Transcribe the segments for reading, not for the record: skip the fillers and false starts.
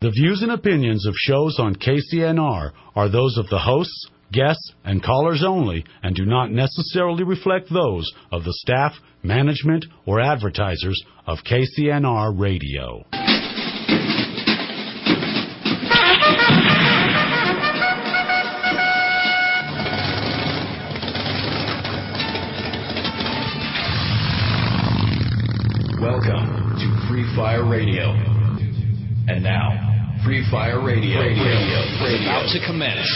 The views and opinions of shows on KCNR are those of the hosts, guests, and callers only and do not necessarily reflect those of the staff, management, or advertisers of KCNR Radio. Welcome to Free Fire Radio. And now, Free Fire Radio. About to commence.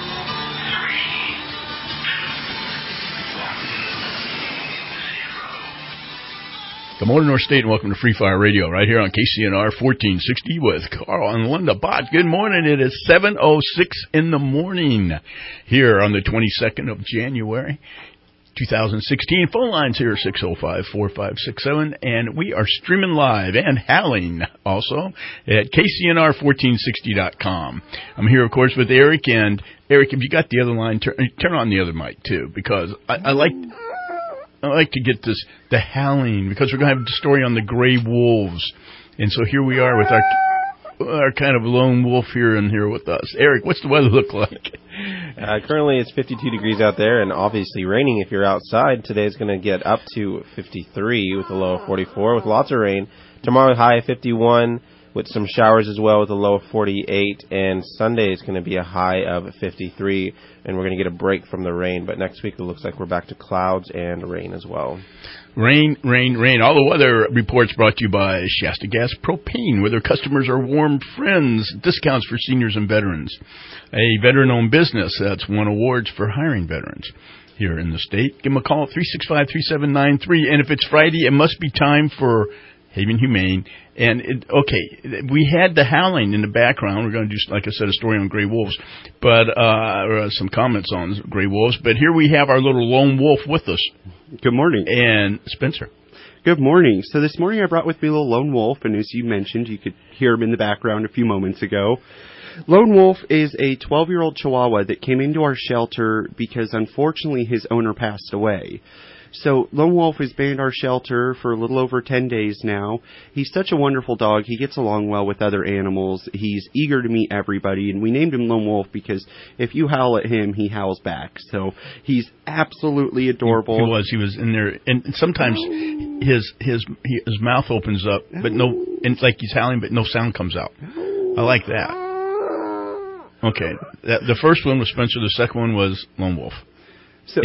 Good morning, North State, and welcome to Free Fire Radio, right here on KCNR 1460 with Carl and Linda Bott. Good morning. It is 7:06 in the morning here on the 22nd of January, 2016. Phone lines here are 605-4567, and we are streaming live and howling also at KCNR1460.com. I'm here, of course, with Eric. And, Eric, if you got the other line, turn on the other mic, too, because I like to get the howling, because we're going to have the story on the gray wolves. And so here we are with our kind of lone wolf here with us. Eric, what's the weather look like? Currently it's 52 degrees out there and obviously raining if you're outside. Today is going to get up to 53 with a low of 44 with lots of rain. Tomorrow high of 51 with some showers as well with a low of 48. And Sunday is going to be a high of 53 and we're going to get a break from the rain. But next week it looks like we're back to clouds and rain as well. Rain. All the weather reports brought to you by Shasta Gas Propane, where their customers are warm friends. Discounts for seniors and veterans. A veteran-owned business that's won awards for hiring veterans here in the state. Give them a call at 365-3793. And if it's Friday, it must be time for Haven Humane. And, we had the howling in the background. We're going to do, like I said, a story on gray wolves, but some comments on gray wolves. But here we have our little lone wolf with us. Good morning. And Spencer. Good morning. So this morning I brought with me a little lone wolf, and as you mentioned, you could hear him in the background a few moments ago. Lone Wolf is a 12-year-old Chihuahua that came into our shelter because, unfortunately, his owner passed away. So Lone Wolf has been in our shelter for a little over 10 days now. He's such a wonderful dog. He gets along well with other animals. He's eager to meet everybody, and we named him Lone Wolf because if you howl at him, he howls back. So he's absolutely adorable. He was in there, and sometimes his mouth opens up, but and it's like he's howling, but no sound comes out. I like that. Okay, the first one was Spencer. The second one was Lone Wolf. So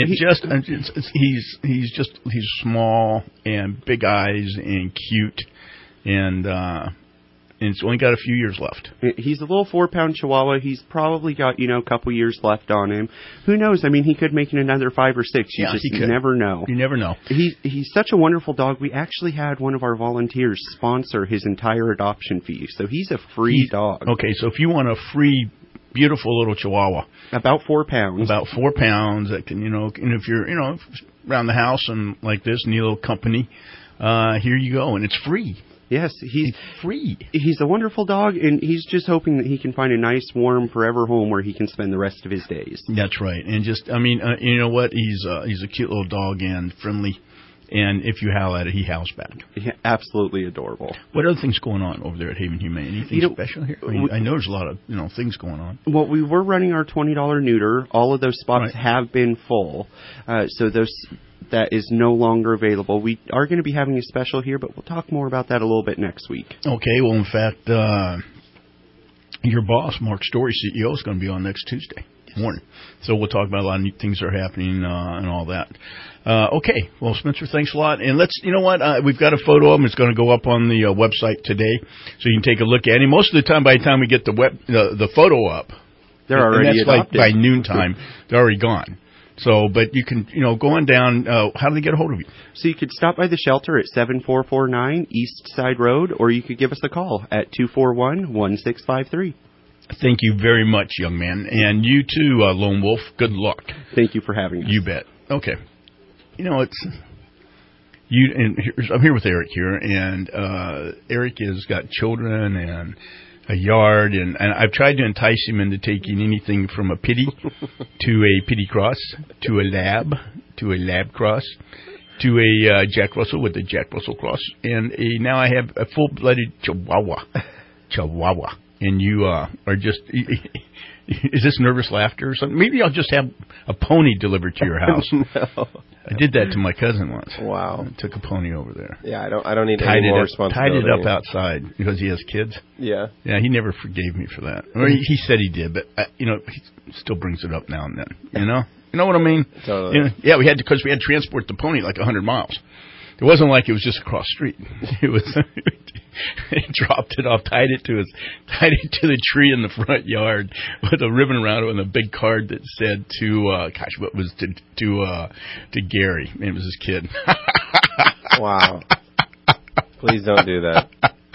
he's small and big eyes and cute, and it's only got a few years left. He's a little 4-pound Chihuahua. He's probably got a couple years left on him. Who knows? I mean, he could make it another 5 or 6. You never know. You never know. He's such a wonderful dog. We actually had one of our volunteers sponsor his entire adoption fee, so he's a free dog. Okay, so if you want a free, beautiful little Chihuahua, about 4 pounds. About 4 pounds. That can, and if you're, around the house and like this, need a little company, here you go, and it's free. Yes, he's free. He's a wonderful dog, and he's just hoping that he can find a nice, warm, forever home where he can spend the rest of his days. That's right, and you know what? He's a cute little dog and friendly. And if you howl at it, he howls back. Yeah, absolutely adorable. What other things going on over there at Haven Humane? Anything special here? I know there's a lot of things going on. Well, we were running our $20 neuter. All of those spots have been full, so that is no longer available. We are going to be having a special here, but we'll talk more about that a little bit next week. Okay. Well, in fact, your boss, Mark Story, CEO, is going to be on next Tuesday morning. So we'll talk about a lot of neat things that are happening and all that. Okay. Well, Spencer, thanks a lot. And we've got a photo of him. It's going to go up on the website today, so you can take a look at him. Most of the time, by the time we get the photo up, they're already adopted. Like by noontime, they're already gone. So, but you can, go on down. How do they get a hold of you? So you could stop by the shelter at 7449 East Side Road, or you could give us a call at 241-1653. Thank you very much, young man. And you too, Lone Wolf. Good luck. Thank you for having us. You bet. Okay. I'm here with Eric here, and Eric has got children and a yard, and I've tried to entice him into taking anything from a pitty to a pitty cross to a lab cross to a Jack Russell with a Jack Russell cross, and now I have a full-blooded Chihuahua. and you are just, is this nervous laughter or something? Maybe I'll just have a pony delivered to your house. No. I did that to my cousin once. Wow. I took a pony over there. Yeah, I don't need any more responsibility. Tied it up outside because he has kids. Yeah. Yeah, he never forgave me for that. Or he said he did, but he still brings it up now and then. You know what I mean? Totally. Yeah, we had to transport the pony like 100 miles. It wasn't like it was just across the street. It was. He dropped it off, tied it to the tree in the front yard with a ribbon around it and a big card that said to Gary. It was his kid. Wow. Please don't do that.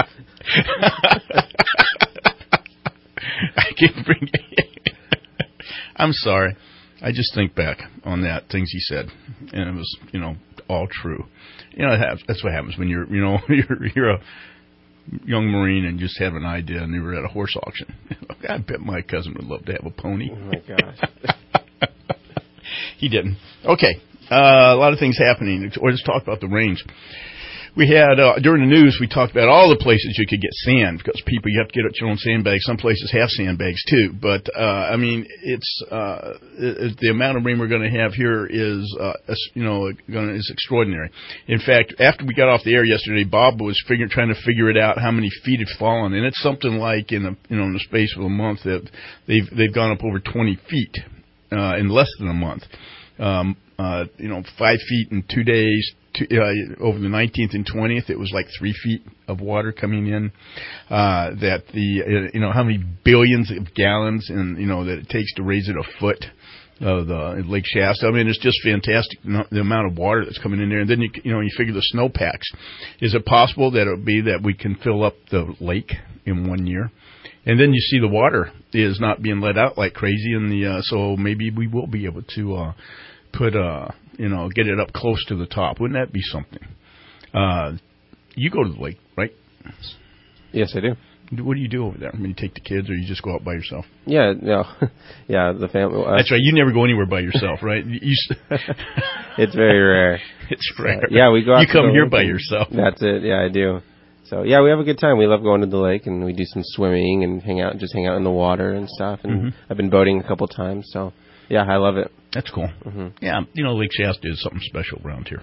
I can't bring it. I'm sorry. I just think back on that, things he said, and it was, all true. That's what happens when you're a young Marine and just have an idea and you were at a horse auction. I bet my cousin would love to have a pony. Oh, my gosh. He didn't. Okay. A lot of things happening. Let's talk about the range. We had, during the news, we talked about all the places you could get sand because you have to get your own sandbags. Some places have sandbags too. But, it's, the amount of rain we're going to have here is, is extraordinary. In fact, after we got off the air yesterday, Bob was trying to figure it out how many feet had fallen. And it's something like in the space of a month that they've gone up over 20 feet, in less than a month. 5 feet in 2 days. Over the 19th and 20th, it was like 3 feet of water coming in. That how many billions of gallons and that it takes to raise it a foot of the Lake Shasta. I mean, it's just fantastic the amount of water that's coming in there. And then you figure the snowpacks. Is it possible that it would be that we can fill up the lake in 1 year? And then you see the water is not being let out like crazy, and so maybe we will be able to get it up close to the top. Wouldn't that be something? You go to the lake, right? Yes, I do. What do you do over there? I mean, you take the kids, or you just go out by yourself? Yeah, no, yeah, the family. That's right. You never go anywhere by yourself, right? It's very rare. It's rare. Yeah, we go out. You come here by yourself. That's it. Yeah, I do. So yeah, we have a good time. We love going to the lake, and we do some swimming and hang out in the water and stuff. And I've been boating a couple times, so yeah, I love it. That's cool. Mm-hmm. Yeah, Lake Shasta is something special around here.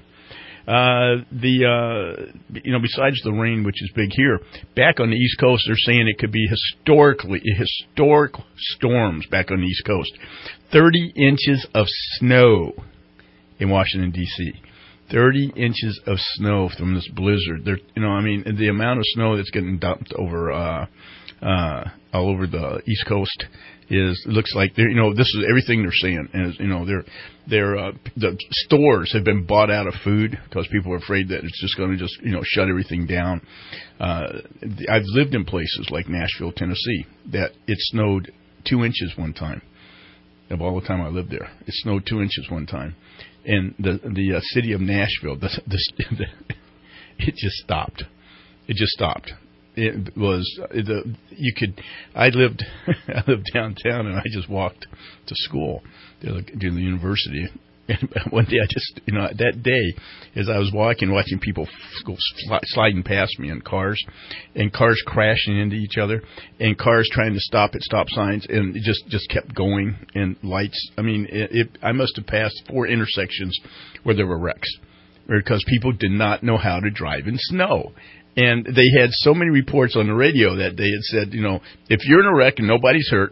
Besides the rain, which is big here, back on the East Coast, they're saying it could be historic storms back on the East Coast. 30 inches of snow in Washington, D.C. 30 inches of snow from this blizzard. The amount of snow that's getting dumped over all over the East Coast looks like this is everything they're saying. And the stores have been bought out of food because people are afraid that it's just going to shut everything down. I've lived in places like Nashville, Tennessee, that it snowed 2 inches one time. Of all the time I lived there, it snowed 2 inches one time. And the city of Nashville, it just stopped. It just stopped. It was I lived downtown, and I just walked to school to the university. And one day, that day, as I was watching people sliding past me in cars, and cars crashing into each other, and cars trying to stop at stop signs, and it just kept going, and lights. I mean, I must have passed 4 intersections where there were wrecks, because people did not know how to drive in snow. And they had so many reports on the radio that they had said, if you're in a wreck and nobody's hurt,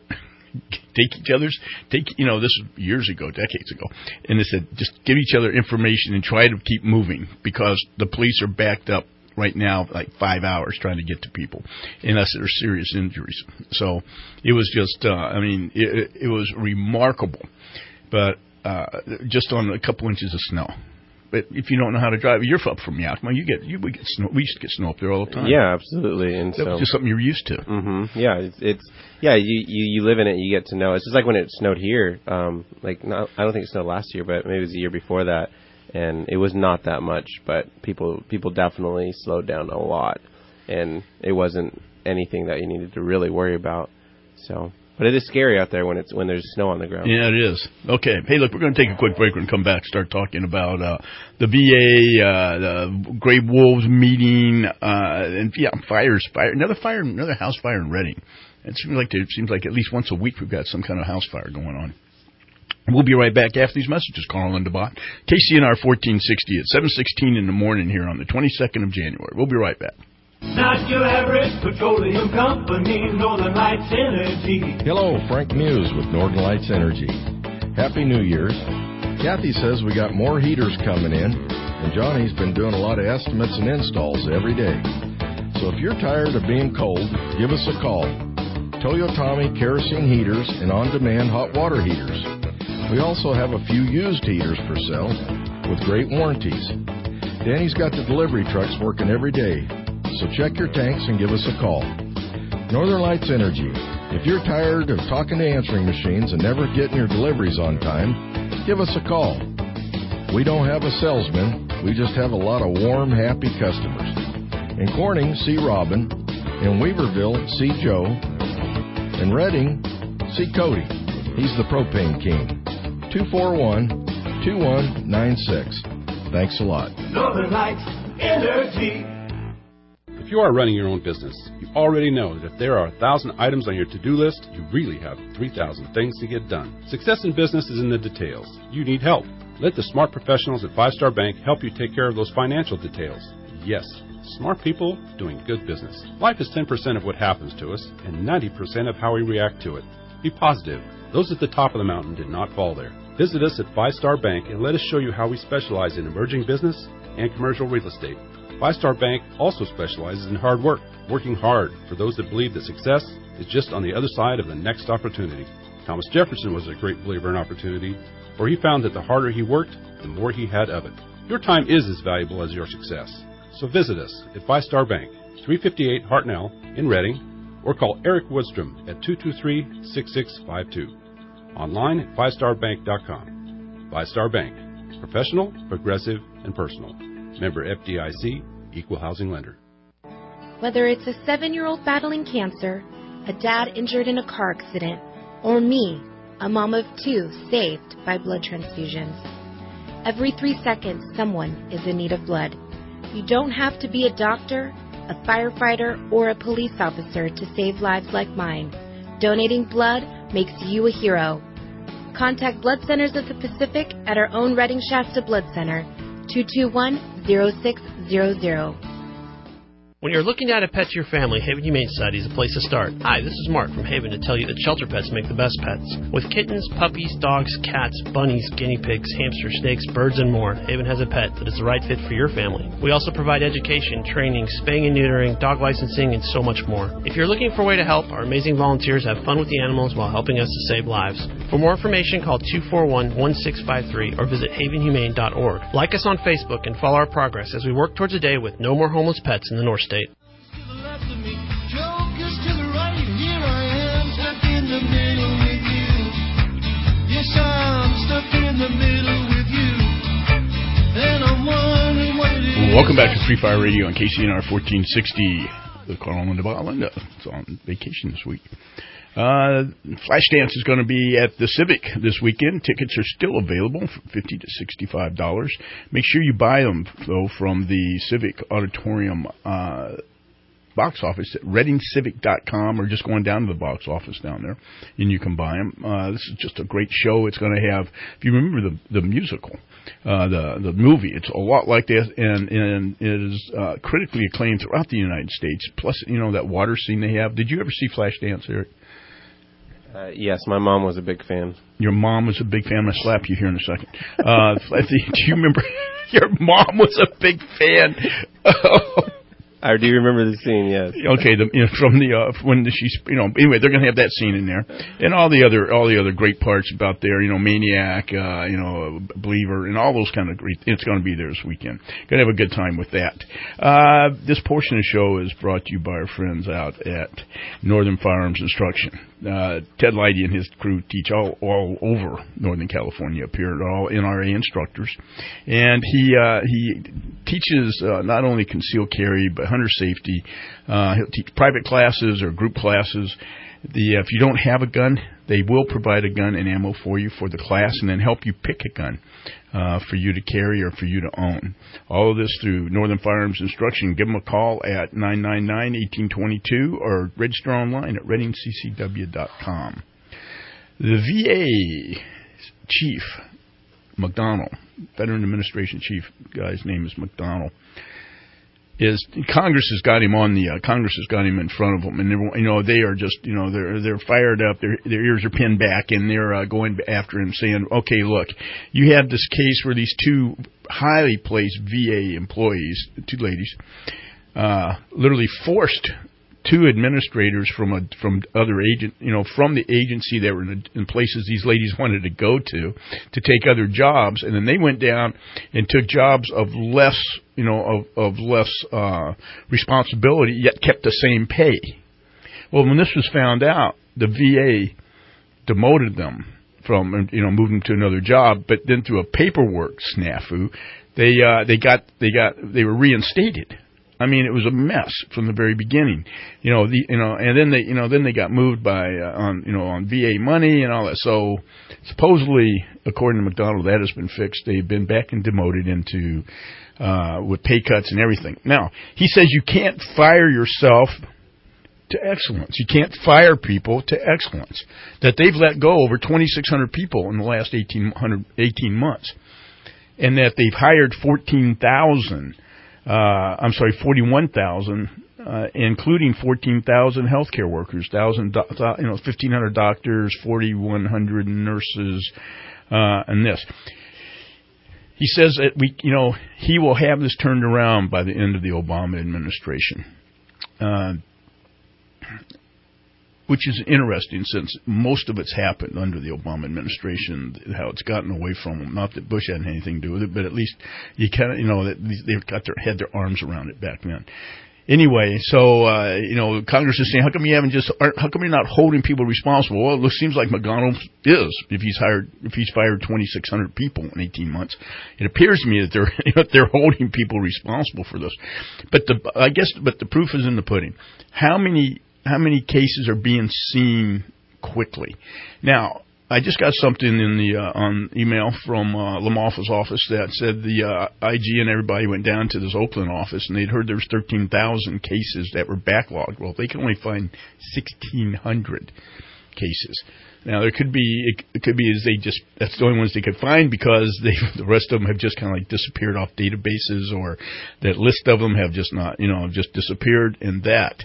this was years ago, decades ago, and they said, just give each other information and try to keep moving, because the police are backed up right now like 5 hours trying to get to people, unless there are serious injuries. So it was just, it was remarkable, but just on a couple inches of snow. But if you don't know how to drive, you're up from Yakima. We get snow. We used to get snow up there all the time. Yeah, absolutely. And that was just something you're used to. Mm-hmm. Yeah, you live in it. You get to know. It's just like when it snowed here. I don't think it snowed last year, but maybe it was the year before that, and it was not that much. But people definitely slowed down a lot, and it wasn't anything that you needed to really worry about. So But it is scary out there when there's snow on the ground. Yeah, it is. Okay. Hey, look, we're going to take a quick break and come back and start talking about the VA, the Gray Wolves meeting, and another house fire in Reading. It seems like at least once a week we've got some kind of house fire going on. We'll be right back after these messages. Carl and DeBot, KCNR 1460 at 7:16 in the morning here on the 22nd of January. We'll be right back. Not your average petroleum company, Northern Lights Energy. Hello, Frank Muse with Northern Lights Energy. Happy New Year's. Kathy says we got more heaters coming in, and Johnny's been doing a lot of estimates and installs every day. So if you're tired of being cold, give us a call. Toyotomi kerosene heaters and on-demand hot water heaters. We also have a few used heaters for sale with great warranties. Danny's got the delivery trucks working every day. So check your tanks and give us a call. Northern Lights Energy. If you're tired of talking to answering machines and never getting your deliveries on time, give us a call. We don't have a salesman. We just have a lot of warm, happy customers. In Corning, see Robin. In Weaverville, see Joe. In Reading, see Cody. He's the propane king. 241-2196. Thanks a lot. Northern Lights Energy. If you are running your own business, you already know that if there are 1,000 items on your to-do list, you really have 3,000 things to get done. Success in business is in the details. You need help. Let the smart professionals at 5 Star Bank help you take care of those financial details. Yes, smart people doing good business. Life is 10% of what happens to us and 90% of how we react to it. Be positive. Those at the top of the mountain did not fall there. Visit us at 5 Star Bank and let us show you how we specialize in emerging business and commercial real estate. 5 Star Bank also specializes in hard work, working hard for those that believe that success is just on the other side of the next opportunity. Thomas Jefferson was a great believer in opportunity, for he found that the harder he worked, the more he had of it. Your time is as valuable as your success. So visit us at 5 Star Bank, 358 Hartnell in Reading, or call Eric Woodstrom at 223-6652. Online at 5starbank.com. 5 Star Bank. Professional, progressive, and personal. Member FDIC, Equal Housing Lender. Whether it's a 7-year-old battling cancer, a dad injured in a car accident, or me, a mom of 2 saved by blood transfusions. Every 3 seconds, someone is in need of blood. You don't have to be a doctor, a firefighter, or a police officer to save lives like mine. Donating blood makes you a hero. Contact Blood Centers of the Pacific at our own Reading Shasta Blood Center, 221-0600. When you're looking to add a pet to your family, Haven Humane Society is a place to start. Hi, this is Mark from Haven to tell you that shelter pets make the best pets. With kittens, puppies, dogs, cats, bunnies, guinea pigs, hamsters, snakes, birds, and more, Haven has a pet that is the right fit for your family. We also provide education, training, spaying and neutering, dog licensing, and so much more. If you're looking for a way to help, our amazing volunteers have fun with the animals while helping us to save lives. For more information, call 241-1653 or visit havenhumane.org. Like us on Facebook and follow our progress as we work towards a day with no more homeless pets in the North State. Welcome back to Free Fire Radio on KCNR 1460. The Carl and DeBot Linda is on vacation this week. Flashdance is going to be at the Civic this weekend. Tickets are still available for $50 to $65. Make sure you buy them, though, from the Civic Auditorium box office at readingcivic.com, or just going down to the box office down there, and you can buy them. This is just a great show. It's going to have, if you remember the musical, the movie, it's a lot like that, and it is critically acclaimed throughout the United States. Plus, you know, that water scene they have. Did you ever see Flashdance, Eric? Yes, my mom was a big fan. Your mom was a big fan. I'm going to slap you here in a second. Do you remember? Your mom was a big fan. I do remember the scene, yes. Okay, from the when she's, anyway, they're gonna have that scene in there, and all the other great parts about there, Maniac, Believer, and all those kind of great. It's gonna be there this weekend. Gonna have a good time with that. This portion of the show is brought to you by our friends out at Northern Firearms Instruction. Ted Leidy and his crew teach all over Northern California up here, all NRA instructors, and he teaches not only concealed carry but hunter safety. He'll teach private classes or group classes. If you don't have a gun, they will provide a gun and ammo for you for the class, and then help you pick a gun for you to carry or for you to own. All of this through Northern Firearms Instruction. Give them a call at 999-1822 or register online at readingccw.com. The VA Chief McDonnell, Veteran Administration Chief, guy's name is McDonnell, Congress has got him in front of them, and they are just, they're fired up, their ears are pinned back, and they're going after him, saying, okay, look, you have this case where these two highly placed VA employees, two ladies, literally forced two administrators from the agency that were in places these ladies wanted to go to take other jobs, and then they went down and took jobs of less responsibility, yet kept the same pay. Well, when this was found out, the VA demoted them from, moved them to another job, but then through a paperwork snafu, they were reinstated. I mean, it was a mess from the very beginning, and then they got moved on VA money and all that. So supposedly, according to McDonnell, that has been fixed. They've been back and demoted into, with pay cuts and everything. Now, he says you can't fire yourself to excellence. You can't fire people to excellence. That they've let go over 2,600 people in the last 18 months. And that they've hired 41,000, including 14,000 healthcare workers, 1,500 doctors, 4,100 nurses, and this. He says that he will have this turned around by the end of the Obama administration, which is interesting since most of it's happened under the Obama administration, how it's gotten away from them. Not that Bush had anything to do with it, but at least you kind of, that they've had their arms around it back then. Anyway, so, Congress is saying, how come you're not holding people responsible? Well, it seems like McDonnell is, if he's fired 2,600 people in 18 months. It appears to me that they're holding people responsible for this. But the proof is in the pudding. How many cases are being seen quickly? Now, I just got something in the on email from Lamalfa's office that said the IG and everybody went down to this Oakland office and they'd heard there was 13,000 cases that were backlogged. Well, they can only find 1,600 cases. Now, it could be that's the only ones they could find because the rest of them have just kind of like disappeared off databases, or that list of them have just not, just disappeared in that.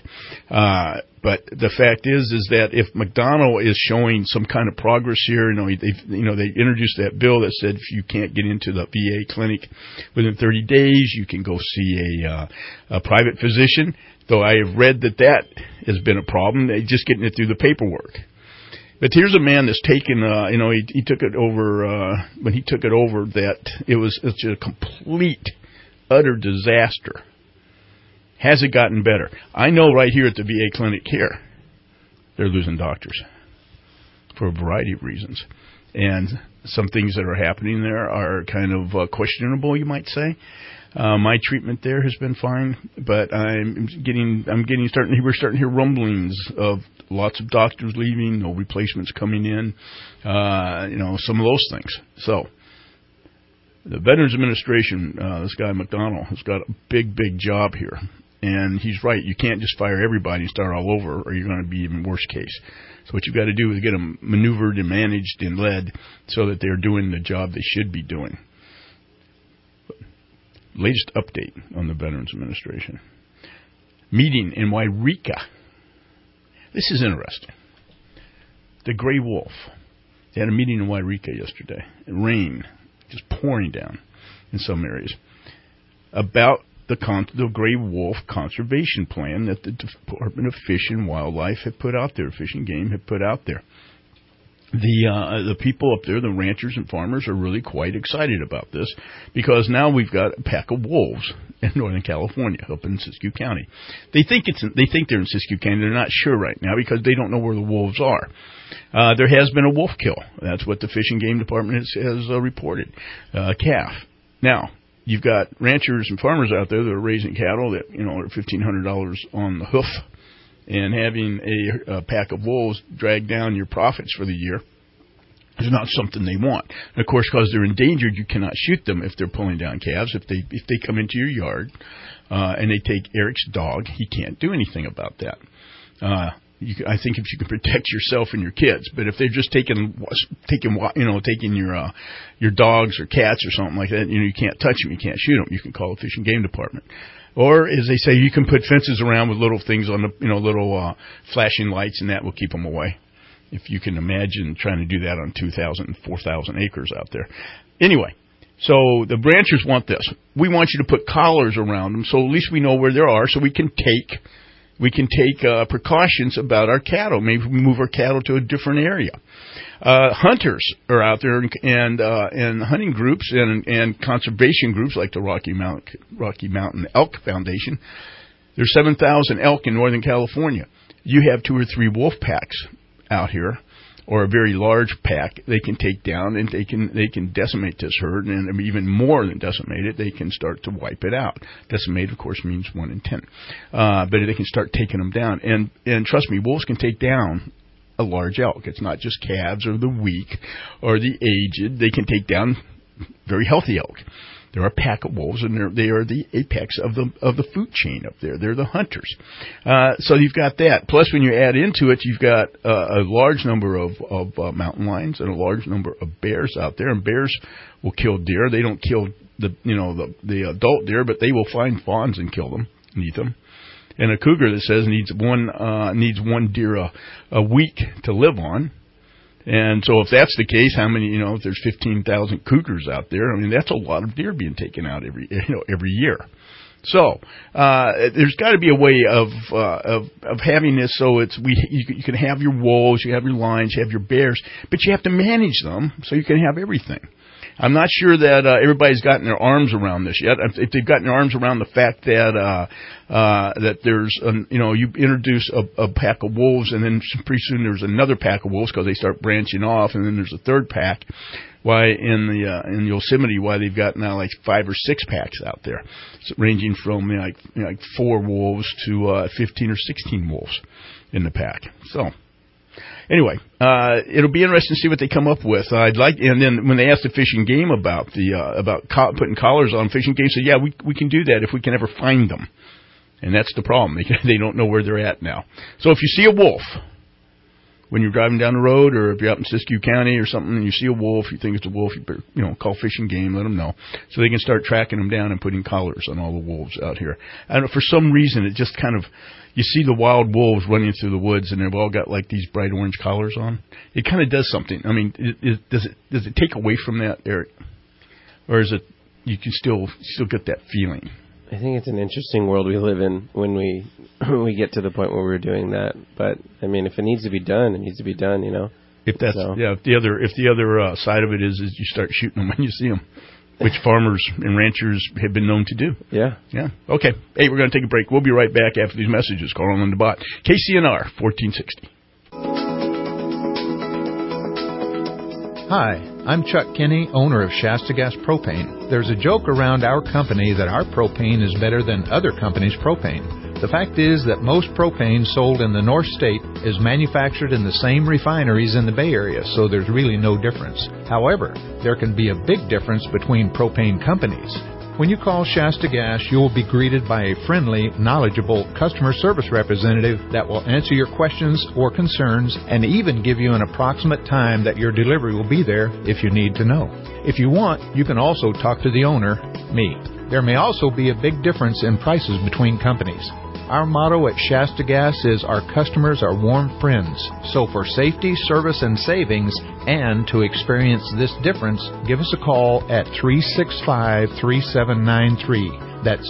But the fact is that if McDonnell is showing some kind of progress here, they introduced that bill that said if you can't get into the VA clinic within 30 days, you can go see a private physician. Though I have read that has been a problem. They just getting it through the paperwork. But here's a man that's taken, he took it over, when he took it over, that it's a complete, utter disaster. Has it gotten better? I know right here at the VA clinic here, they're losing doctors for a variety of reasons. And some things that are happening there are kind of questionable, you might say. My treatment there has been fine, but we're starting to hear rumblings of lots of doctors leaving, no replacements coming in, some of those things. So, the Veterans Administration, this guy McDonnell, has got a big, big job here. And he's right, you can't just fire everybody and start all over, or you're going to be even worse case. So what you've got to do is get them maneuvered and managed and led so that they're doing the job they should be doing. Latest update on the Veterans Administration. Meeting in Wairika. This is interesting. The Gray Wolf. They had a meeting in Wairika yesterday. Rain just pouring down in some areas. About the Gray Wolf conservation plan that the Department of Fish and Wildlife had put out there, Fish and Game had put out there. The people up there, the ranchers and farmers, are really quite excited about this because now we've got a pack of wolves in Northern California, up in Siskiyou County. They think they're in Siskiyou County. They're not sure right now because they don't know where the wolves are. There has been a wolf kill. That's what the Fish and Game Department has reported. Calf. Now, you've got ranchers and farmers out there that are raising cattle that, are $1,500 on the hoof, and having a pack of wolves drag down your profits for the year is not something they want. And of course, because they're endangered, you cannot shoot them if they're pulling down calves. If they come into your yard and they take Eric's dog, he can't do anything about that. I think if you can protect yourself and your kids, but if they're just taking your dogs or cats or something like that, you can't touch them, you can't shoot them. You can call the Fish and Game Department, or as they say, you can put fences around with little things on the little flashing lights, and that will keep them away. If you can imagine trying to do that on 2,000 and 4,000 acres out there. Anyway, so the ranchers want this. We want you to put collars around them, so at least we know where they are, so we can take precautions about our cattle. Maybe we move our cattle to a different area. Hunters are out there, and hunting groups and conservation groups like the Rocky Mountain Elk Foundation. There's 7,000 elk in Northern California. You have 2 or 3 wolf packs out here, or a very large pack, they can take down, and they can decimate this herd, and even more than decimate it, they can start to wipe it out. Decimate, of course, means 1 in 10. But they can start taking them down. And trust me, wolves can take down a large elk. It's not just calves or the weak or the aged. They can take down very healthy elk. They're a pack of wolves, and they are the apex of the food chain up there. They're the hunters. So you've got that. Plus, when you add into it, you've got a large number of mountain lions and a large number of bears out there. And bears will kill deer. They don't kill the adult deer, but they will find fawns and kill them and eat them. And a cougar that says needs one deer a week to live on. And so if that's the case, how many, if there's 15,000 cougars out there, that's a lot of deer being taken out every year. So, there's got to be a way of having this so you can have your wolves, you have your lions, you have your bears, but you have to manage them so you can have everything. I'm not sure that everybody's gotten their arms around this yet. If they've gotten their arms around the fact that there's you introduce a pack of wolves, and then pretty soon there's another pack of wolves because they start branching off, and then there's a third pack. Why in Yosemite, why they've got now like 5 or 6 packs out there, ranging from like 4 wolves to 15 or 16 wolves in the pack. So. Anyway, it'll be interesting to see what they come up with. And then when they asked the Fish and Game about putting collars on, Fish and Game said, yeah, we can do that if we can ever find them. And that's the problem. They don't know where they're at now. So if you see a wolf when you're driving down the road, or if you're out in Siskiyou County or something and you see a wolf, you think it's a wolf, you call Fish and Game, let them know, so they can start tracking them down and putting collars on all the wolves out here. I don't know, for some reason it just kind of, you see the wild wolves running through the woods and they've all got like these bright orange collars on. It kind of does something. I mean, does it take away from that, Eric, or is it you can still get that feeling? I think it's an interesting world we live in when we get to the point where we're doing that. But I mean, if it needs to be done, it needs to be done. If that's If the other side of it is you start shooting them when you see them, which farmers and ranchers have been known to do. Yeah. Okay. Hey, we're going to take a break. We'll be right back after these messages. Carl on the Bot, KCNR 1460. Hi, I'm Chuck Kinney, owner of Shasta Gas Propane. There's a joke around our company that our propane is better than other companies' propane. The fact is that most propane sold in the North State is manufactured in the same refineries in the Bay Area, so there's really no difference. However, there can be a big difference between propane companies. When you call Shasta Gas, you will be greeted by a friendly, knowledgeable customer service representative that will answer your questions or concerns and even give you an approximate time that your delivery will be there if you need to know. If you want, you can also talk to the owner, me. There may also be a big difference in prices between companies. Our motto at Shasta Gas is our customers are warm friends. So for safety, service, and savings, and to experience this difference, give us a call at 365-3793. That's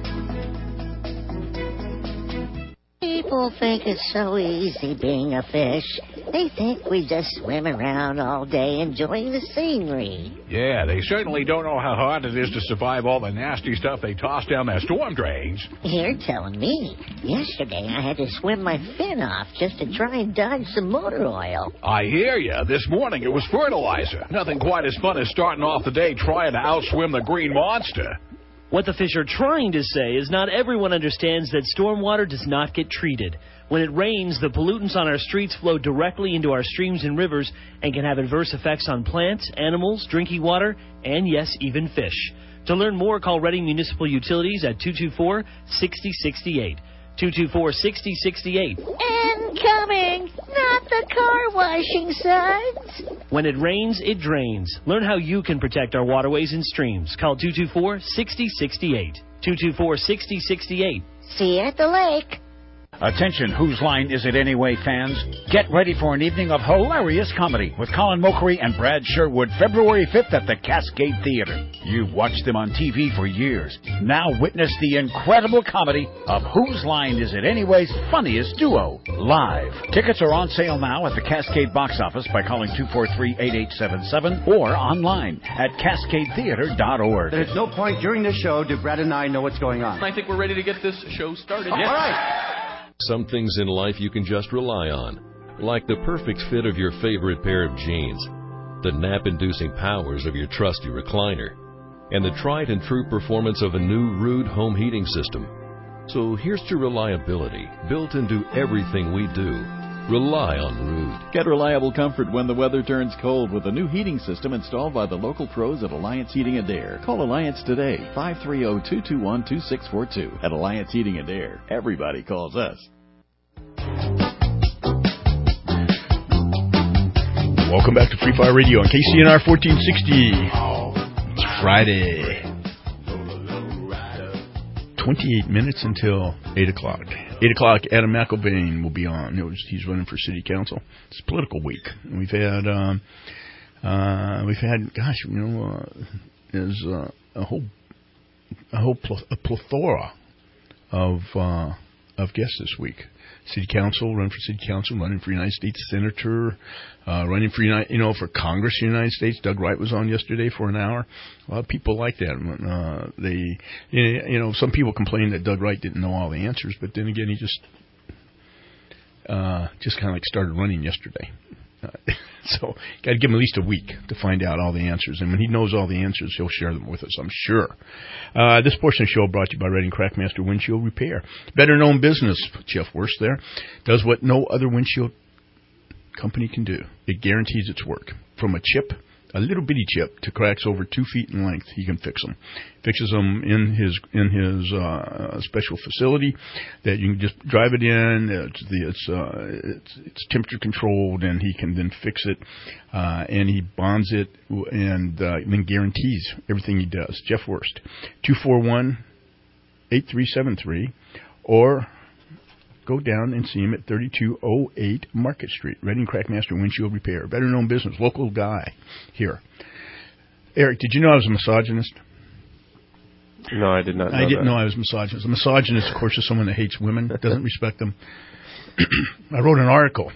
365-3793. People think it's so easy being a fish. They think we just swim around all day enjoying the scenery. Yeah, they certainly don't know how hard it is to survive all the nasty stuff they toss down their storm drains. You're telling me. Yesterday I had to swim my fin off just to try and dodge some motor oil. I hear ya. This morning it was fertilizer. Nothing quite as fun as starting off the day trying to outswim the green monster. What the fish are trying to say is not everyone understands that stormwater does not get treated. When it rains, the pollutants on our streets flow directly into our streams and rivers and can have adverse effects on plants, animals, drinking water, and yes, even fish. To learn more, call Reading Municipal Utilities at 224-6068. 224-6068. Incoming! Not the car washing suds! When it rains, it drains. Learn how you can protect our waterways and streams. Call 224-6068. 224-6068. See you at the lake. Attention, Whose Line Is It Anyway fans? Get ready for an evening of hilarious comedy with Colin Mochrie and Brad Sherwood February 5th at the Cascade Theater. You've watched them on TV for years. Now witness the incredible comedy of Whose Line Is It Anyway's funniest duo, live. Tickets are on sale now at the Cascade box office by calling 243-8877 or online at cascadetheater.org. There's no point during this show do Brad and I know what's going on. I think we're ready to get this show started. All right. Some things in life you can just rely on, like the perfect fit of your favorite pair of jeans, the nap-inducing powers of your trusty recliner, and the tried-and-true performance of a new Ruud home heating system. So here's to reliability, built into everything we do. Rely on Ruud. Get reliable comfort when the weather turns cold with a new heating system installed by the local pros at Alliance Heating and Air. Call Alliance today, 530-221-2642. At Alliance Heating and Air, everybody calls us. Welcome back to Free Fire Radio on KCNR 1460. It's Friday. 28 minutes until 8 o'clock. 8 o'clock, Adam McElvain will be on. He's running for city council. It's political week. And we've had, there's a plethora of guests this week. City council, running for city council, running for United States senator, running for for Congress in the United States. Doug Wright was on yesterday for an hour. A lot of people like that. Some people complain that Doug Wright didn't know all the answers, but then again, he just kind of like started running yesterday. So got to give him at least a week to find out all the answers. And when he knows all the answers, he'll share them with us, I'm sure. This portion of the show brought to you by Reading Crackmaster Windshield Repair. Better known business, Jeff Worst there, does what no other windshield company can do. It guarantees its work. From a chip, a little bitty chip, to cracks over 2 feet in length, he can fix them. Fixes them in his special facility that you can just drive it in. It's temperature controlled, and he can then fix it, and he bonds it, and then guarantees everything he does. Jeff Worst, 241-8373, or go down and see him at 3208 Market Street, Reading Crackmaster Windshield Repair. Better known business, local guy here. Eric, did you know I was a misogynist? No, I did not know I didn't that. know I was a misogynist. A misogynist, of course, is someone that hates women, doesn't respect them. I wrote an article.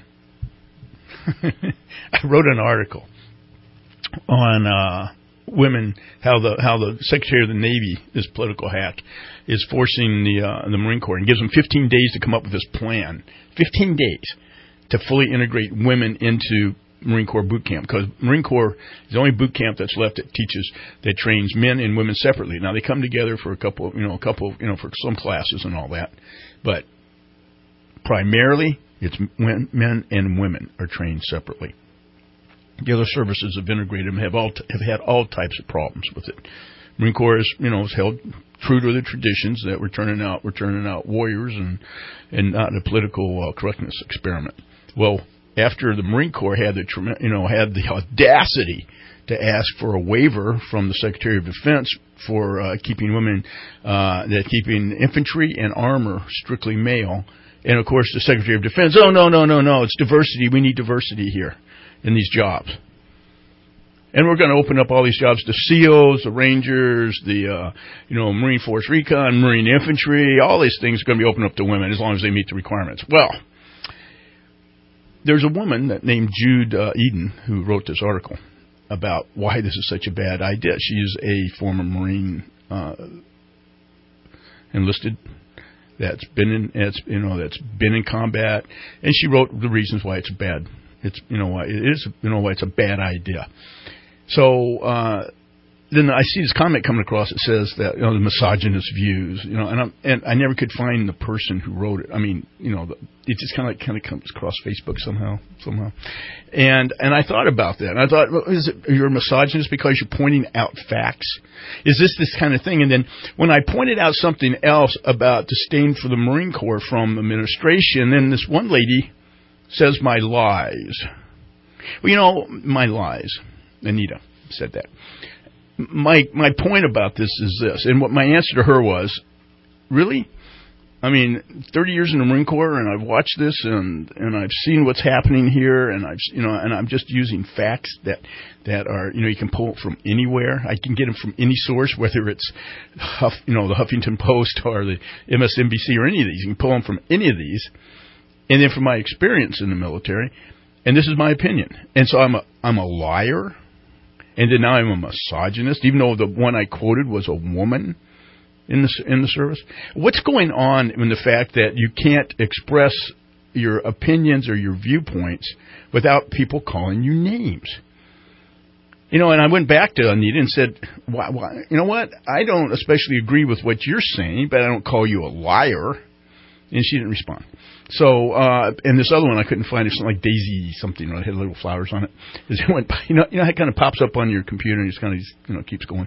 On women, how the Secretary of the Navy, this political hack, is forcing the Marine Corps and gives them 15 days to come up with this plan. 15 days to fully integrate women into Marine Corps boot camp, because Marine Corps is the only boot camp that's left that trains men and women separately. Now they come together for for some classes and all that, but primarily it's men and women are trained separately. The other services have integrated them, have had all types of problems with it. Marine Corps has held true to the traditions that we're turning out warriors and not a political correctness experiment. Well, after the Marine Corps had the audacity to ask for a waiver from the Secretary of Defense for keeping infantry and armor strictly male, and of course the Secretary of Defense, no, it's diversity. We need diversity here in these jobs. And we're going to open up all these jobs to SEALs, the Rangers, the Marine Force Recon, Marine Infantry. All these things are going to be opened up to women as long as they meet the requirements. Well, there's a woman named Jude Eden who wrote this article about why this is such a bad idea. She is a former Marine enlisted that's been in combat, and she wrote the reasons why it's bad. It's why it's a bad idea. So then I see this comment coming across that says that the misogynist views, and I never could find the person who wrote it. I mean, it just kind of comes across Facebook somehow. And I thought about that. And I thought, well, you're a misogynist because you're pointing out facts? Is this kind of thing? And then when I pointed out something else about disdain for the Marine Corps from administration, then this one lady says my lies. Well, my lies. Anita said that. My point about this is this, and what my answer to her was, really? I mean, 30 years in the Marine Corps, and I've watched this, and I've seen what's happening here, and and I'm just using facts that are, you can pull from anywhere. I can get them from any source, whether it's the Huffington Post or the MSNBC or any of these. You can pull them from any of these, and then from my experience in the military, and this is my opinion. And so I'm a liar. And then now I'm a misogynist, even though the one I quoted was a woman in the service. What's going on in the fact that you can't express your opinions or your viewpoints without people calling you names? And I went back to Anita and said, why, you know what? I don't especially agree with what you're saying, but I don't call you a liar. And she didn't respond. So, and this other one I couldn't find. It's something like Daisy something. It had little flowers on it. As it went by, it kind of pops up on your computer and it just kind of keeps going.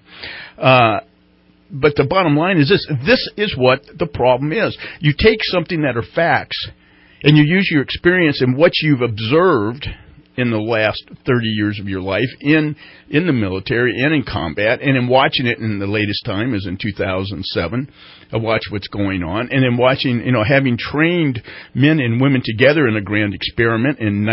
But the bottom line is this. This is what the problem is. You take something that are facts and you use your experience and what you've observed in the last 30 years of your life in the military and in combat, and in watching it in the latest time is in 2007. I watched what's going on, and then watching, having trained men and women together in a grand experiment in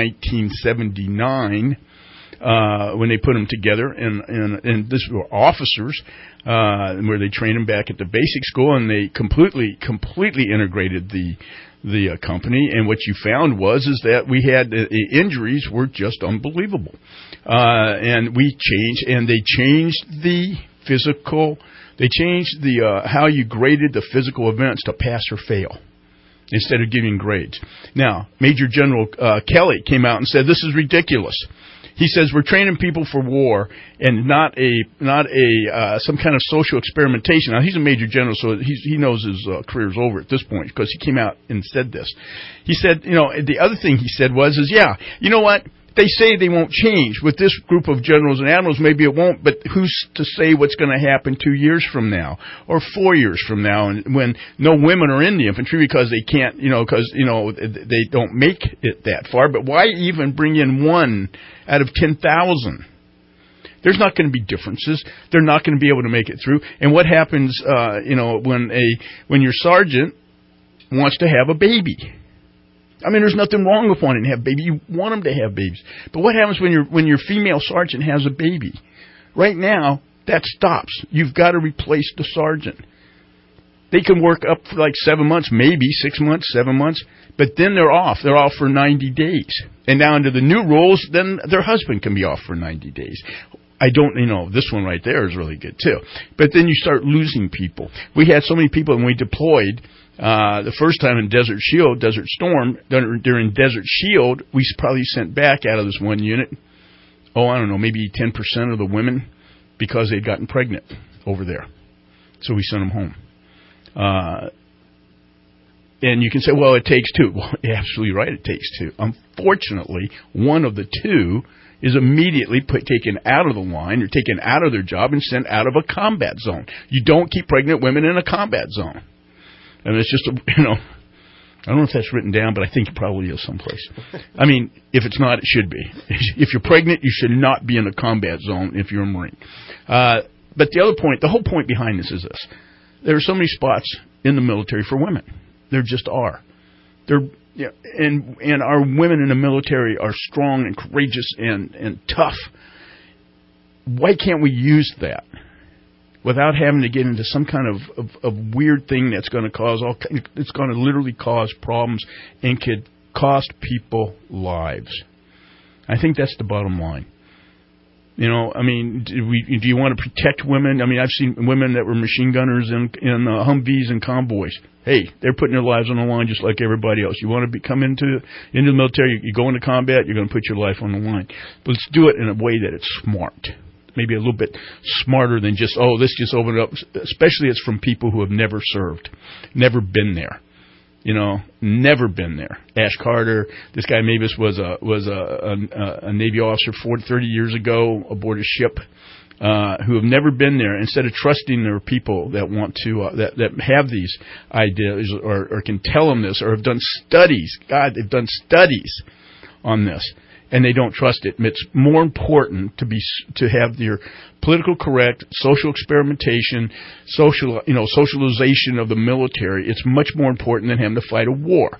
1979, when they put them together, and this were officers, where they trained them back at the basic school, and they completely integrated the company, and what you found was that we had the injuries were just unbelievable, and they changed the physical. They changed the how you graded the physical events to pass or fail instead of giving grades. Now, Major General Kelly came out and said this is ridiculous. He says we're training people for war and not some kind of social experimentation. Now he's a major general, so he knows his career's over at this point because he came out and said this. He said, the other thing he said was, you know what? They say they won't change. With this group of generals and admirals, maybe it won't, but who's to say what's going to happen 2 years from now or 4 years from now, and when no women are in the infantry because they can't, because they don't make it that far. But why even bring in one out of 10,000? There's not going to be differences. They're not going to be able to make it through. And what happens, when your sergeant wants to have a baby? I mean, there's nothing wrong with wanting to have a baby. You want them to have babies. But what happens when your female sergeant has a baby? Right now, that stops. You've got to replace the sergeant. They can work up for like 7 months, maybe 6 months, 7 months, but then they're off. They're off for 90 days. And now under the new rules, then their husband can be off for 90 days. This one right there is really good too. But then you start losing people. We had so many people when we deployed. The first time in Desert Storm, during Desert Shield, we probably sent back out of this one unit, maybe 10% of the women because they'd gotten pregnant over there. So we sent them home. And you can say, well, it takes two. Well, you're absolutely right, it takes two. Unfortunately, one of the two is immediately taken out of the line or taken out of their job and sent out of a combat zone. You don't keep pregnant women in a combat zone. And it's just, I don't know if that's written down, but I think it probably is someplace. I mean, if it's not, it should be. If you're pregnant, you should not be in a combat zone if you're a Marine. But the whole point behind this is this. There are so many spots in the military for women. There just are. And our women in the military are strong and courageous and tough. Why can't we use that without having to get into some kind of weird thing that's going to it's going to literally cause problems and could cost people lives. I think that's the bottom line. You know, I mean, do you want to protect women? I mean, I've seen women that were machine gunners in Humvees and convoys. Hey, they're putting their lives on the line just like everybody else. You want to come into the military, you go into combat, you're going to put your life on the line. But let's do it in a way that it's smart. Maybe a little bit smarter than just, this just opened up. Especially it's from people who have never served, never been there. You know, never been there. Ash Carter, this guy Mavis was a Navy officer 30 years ago aboard a ship, who have never been there. Instead of trusting their people that want to that have these ideas or can tell them this or have done studies. God, they've done studies on this, and they don't trust it. And it's more important to have your political correct, social experimentation, socialization of the military. It's much more important than having to fight a war.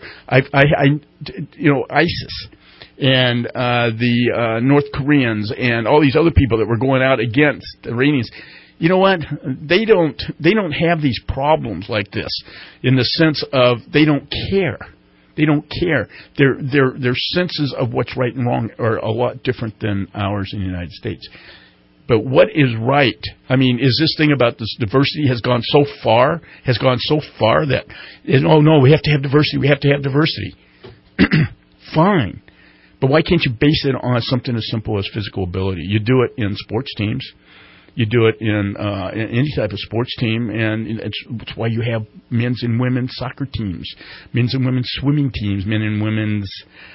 ISIS and the North Koreans and all these other people that were going out against the Iranians. You know what? They don't have these problems like this in the sense of they don't care. They don't care. Their senses of what's right and wrong are a lot different than ours in the United States. But what is right? I mean, is this thing about this diversity has gone so far that, no, we have to have diversity. Fine. But why can't you base it on something as simple as physical ability? You do it in sports teams. You do it in any type of sports team, and it's why you have men's and women's soccer teams, men's and women's swimming teams, men and women's,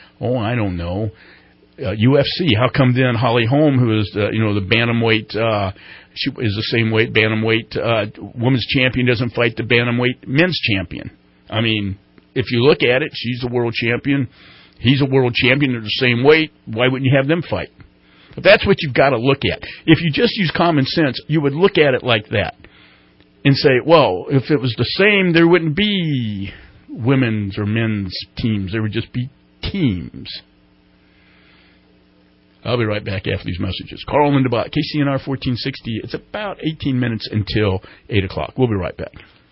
UFC. How come then Holly Holm, who is the bantamweight, she is the same weight bantamweight women's champion, doesn't fight the bantamweight men's champion? I mean, if you look at it, she's a world champion, he's a world champion. They're the same weight. Why wouldn't you have them fight? But that's what you've got to look at. If you just use common sense, you would look at it like that and say, well, if it was the same, there wouldn't be women's or men's teams. There would just be teams. I'll be right back after these messages. Carl Lindebot, KCNR 1460. It's about 18 minutes until 8 o'clock. We'll be right back.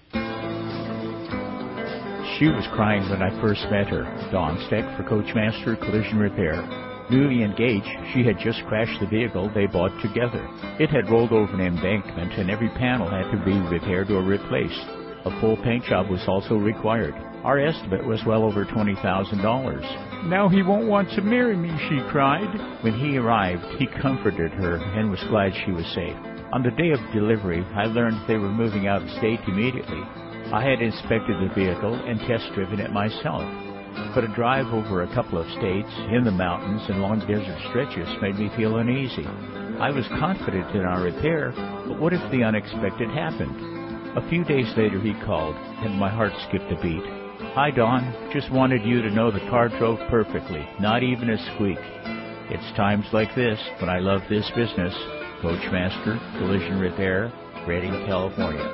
She was crying when I first met her. Dawn Steck for Coachmaster Collision Repair. Newly engaged, she had just crashed the vehicle they bought together. It had rolled over an embankment and every panel had to be repaired or replaced. A full paint job was also required. Our estimate was well over $20,000. Now he won't want to marry me, she cried. When he arrived, he comforted her and was glad she was safe. On the day of delivery, I learned they were moving out of state immediately. I had inspected the vehicle and test-driven it myself. But a drive over a couple of states, in the mountains, and long desert stretches made me feel uneasy. I was confident in our repair, but what if the unexpected happened? A few days later he called, and my heart skipped a beat. Hi, Don. Just wanted you to know the car drove perfectly, not even a squeak. It's times like this when I love this business. Coachmaster Collision Repair, Redding, California.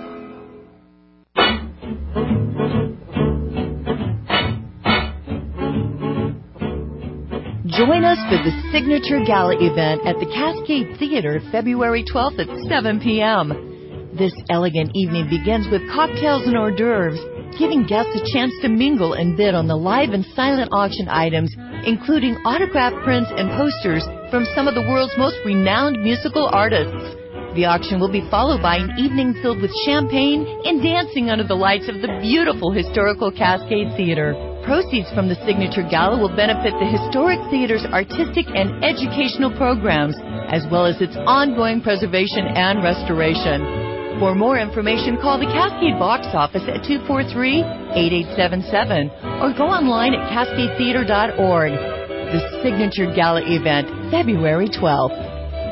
Join us for the Signature Gala event at the Cascade Theater February 12th at 7 p.m. This elegant evening begins with cocktails and hors d'oeuvres, giving guests a chance to mingle and bid on the live and silent auction items, including autographed prints and posters from some of the world's most renowned musical artists. The auction will be followed by an evening filled with champagne and dancing under the lights of the beautiful historical Cascade Theater. Proceeds from the Signature Gala will benefit the Historic Theater's artistic and educational programs, as well as its ongoing preservation and restoration. For more information, call the Cascade box office at 243-8877 or go online at cascadetheater.org. The Signature Gala event, February 12th.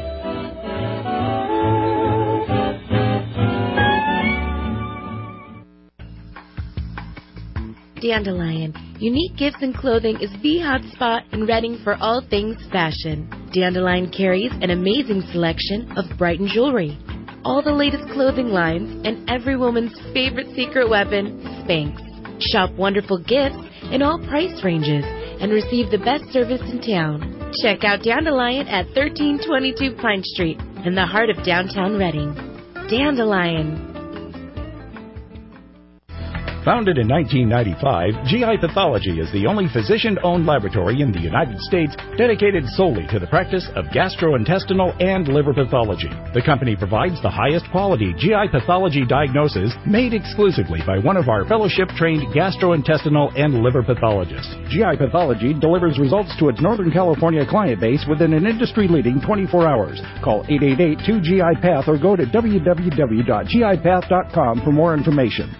Dandelion. Unique Gifts and Clothing is the hot spot in Redding for all things fashion. Dandelion carries an amazing selection of Brighton jewelry, all the latest clothing lines, and every woman's favorite secret weapon, Spanx. Shop wonderful gifts in all price ranges and receive the best service in town. Check out Dandelion at 1322 Pine Street in the heart of downtown Redding. Dandelion. Founded in 1995, GI Pathology is the only physician-owned laboratory in the United States dedicated solely to the practice of gastrointestinal and liver pathology. The company provides the highest quality GI pathology diagnosis made exclusively by one of our fellowship-trained gastrointestinal and liver pathologists. GI Pathology delivers results to its Northern California client base within an industry-leading 24 hours. Call 888-2GI-PATH or go to www.gipath.com for more information.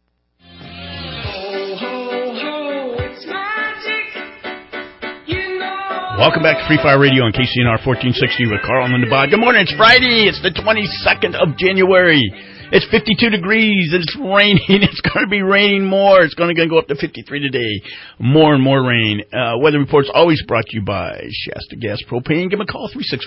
Welcome back to Free Fire Radio on KCNR 1460 with Carl and Linda Bod. Good morning. It's Friday. It's the 22nd of January. It's 52 degrees. It's raining. It's going to be raining more. It's going to go up to 53 today. More and more rain. Weather reports always brought to you by Shasta Gas Propane. Give them a call,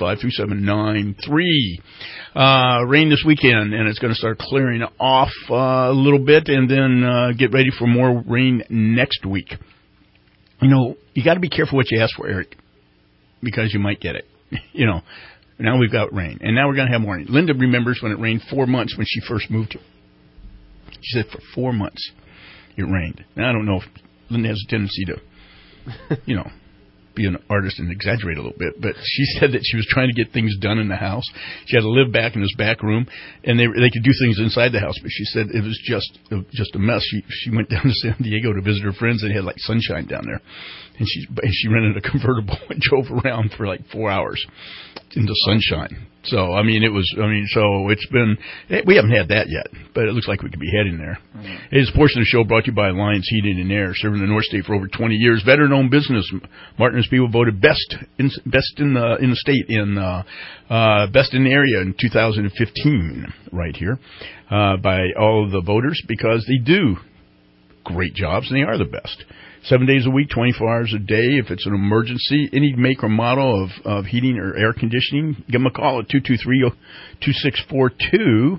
365-3793. Rain this weekend, and it's going to start clearing off a little bit, and then get ready for more rain next week. You know, you got to be careful what you ask for, Eric, because you might get it. You know, now we've got rain, and now we're going to have more rain. Linda remembers when it rained 4 months when she first moved here. She said for 4 months it rained. Now, I don't know if Linda has a tendency to, you know, be an artist and exaggerate a little bit, but she said that she was trying to get things done in the house. She had to live back in this back room, and they could do things inside the house, but she said it was just a mess. She went down to San Diego to visit her friends, and they had like sunshine down there, and she rented a convertible and drove around for like 4 hours in the sunshine. So it's been, we haven't had that yet, but it looks like we could be heading there. This portion of the show brought to you by Alliance Heating and Air, serving the North State for over 20 years. Veteran-owned business. Martin S. People voted best in the state, best in the area in 2015, right here, by all of the voters, because they do great jobs and they are the best. 7 days a week, 24 hours a day. If it's an emergency, any make or model of heating or air conditioning, give them a call at 221-2642,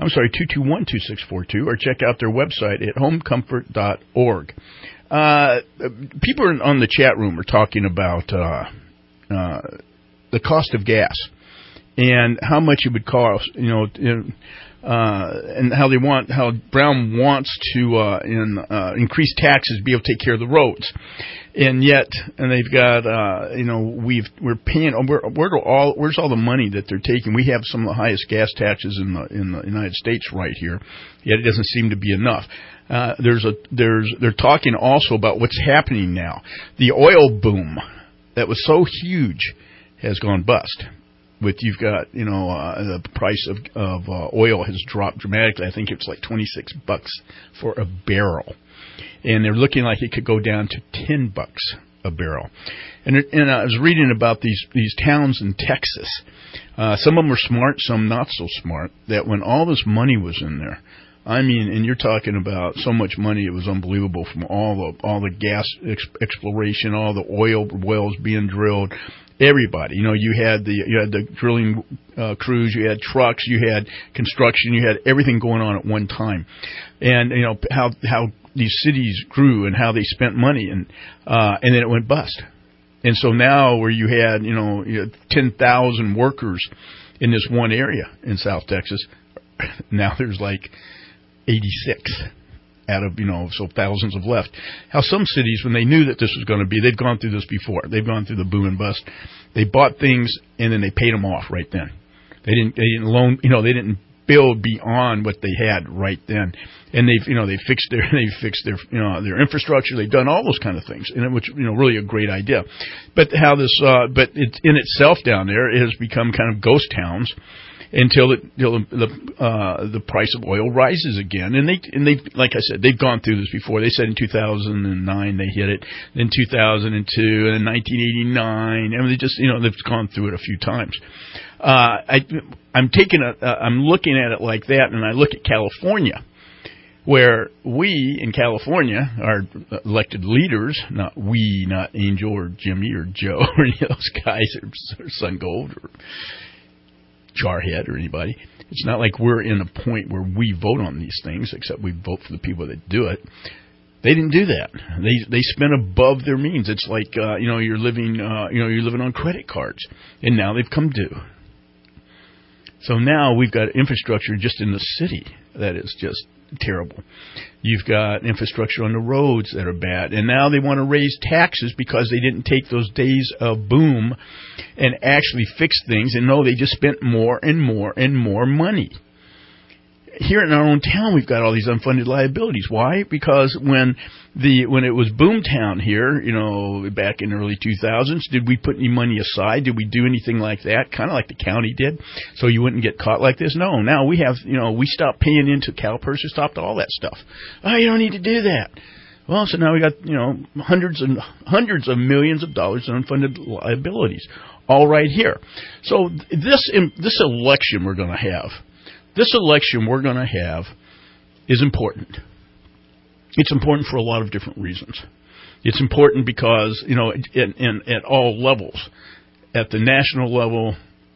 or check out their website at homecomfort.org. People on the chat room are talking about the cost of gas and how much it would cost, you know, and how Brown wants to increase taxes to be able to take care of the roads, and they've got we're paying. Where's all the money that they're taking? We have some of the highest gas taxes in the United States right here, yet it doesn't seem to be enough. They're talking also about what's happening now. The oil boom that was so huge has gone bust. You've got, the price of oil has dropped dramatically. I think it's like $26 for a barrel, and they're looking like it could go down to $10 a barrel. And I was reading about these towns in Texas. Some of them are smart, some not so smart. That when all this money was in there, I mean, and you're talking about so much money, it was unbelievable, from all the gas exploration, all the oil wells being drilled. Everybody, you had the drilling crews, you had trucks, you had construction, you had everything going on at one time, and how these cities grew and how they spent money, and then it went bust. And so now, where you had 10,000 workers in this one area in South Texas, now there's like 86. Out of, so thousands have left. How some cities, when they knew that this was going to be, they've gone through this before. They've gone through the boom and bust. They bought things and then they paid them off right then. They didn't loan, they didn't build beyond what they had right then. And they've fixed their infrastructure. They've done all those kind of things, and which really a great idea. But but it's in itself down there, it has become kind of ghost towns. Until the price of oil rises again, and they like I said, they've gone through this before. They said in 2009 they hit it, then 2002, and then 1989, and they just they've gone through it a few times. I'm looking at it like that, and I look at California, where we in California, our elected leaders, not Angel or Jimmy or Joe or any of those guys, or Sun Gold or Jarhead or anybody. It's not like we're in a point where we vote on these things, except we vote for the people that do it. They didn't do that. They spent above their means. It's like you're living on credit cards, and now they've come due. So now we've got infrastructure just in the city that is just terrible. You've got infrastructure on the roads that are bad, and now they want to raise taxes because they didn't take those days of boom and actually fix things, and no, they just spent more and more and more money. Here in our own town, we've got all these unfunded liabilities. Why? Because when it was boomtown here, back in the early 2000s, did we put any money aside? Did we do anything like that? Kind of like the county did, so you wouldn't get caught like this? No. Now we have, we stopped paying into CalPERS, stopped all that stuff. Oh, you don't need to do that. Well, so now we got, hundreds of millions of dollars in unfunded liabilities, all right here. So this election we're going to have. This election we're going to have is important. It's important for a lot of different reasons. It's important because, at all levels, at the national level,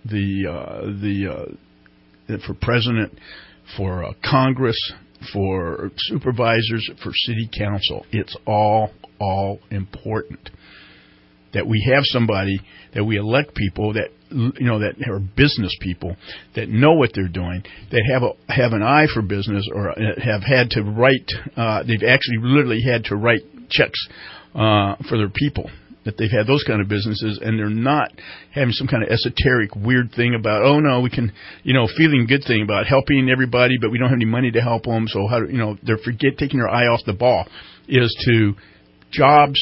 for president, for Congress, for supervisors, for city council, it's all important that we have somebody, that we elect people that that are business people, that know what they're doing, that have an eye for business, or have had to write. They've actually literally had to write checks for their people. That they've had those kind of businesses, and they're not having some kind of esoteric weird thing about, oh no, we can, feeling good thing about helping everybody, but we don't have any money to help them. So they're taking their eye off the ball is to jobs,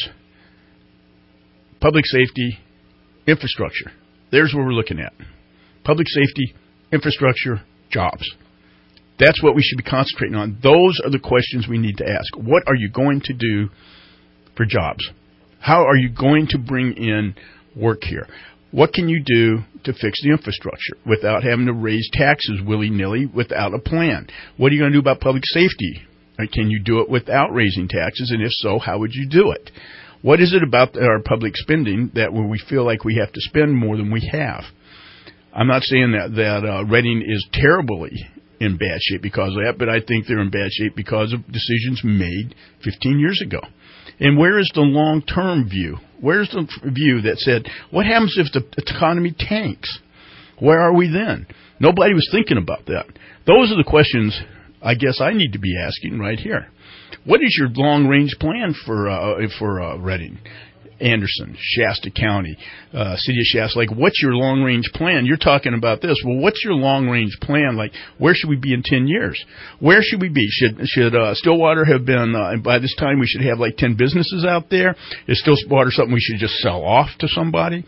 public safety, infrastructure. There's what we're looking at. Public safety, infrastructure, jobs. That's what we should be concentrating on. Those are the questions we need to ask. What are you going to do for jobs? How are you going to bring in work here? What can you do to fix the infrastructure without having to raise taxes willy-nilly without a plan? What are you going to do about public safety? Can you do it without raising taxes? And if so, how would you do it? What is it about our public spending that when we feel like we have to spend more than we have? I'm not saying that Reading is terribly in bad shape because of that, but I think they're in bad shape because of decisions made 15 years ago. And where is the long-term view? Where's the view that said, what happens if the economy tanks? Where are we then? Nobody was thinking about that. Those are the questions I guess I need to be asking right here. What is your long-range plan for Reading, Anderson, Shasta County, City of Shasta? Like, what's your long-range plan? You're talking about this. Well, what's your long-range plan? Like, where should we be in 10 years? Where should we be? Should Stillwater have been, by this time we should have like 10 businesses out there? Is Stillwater something we should just sell off to somebody?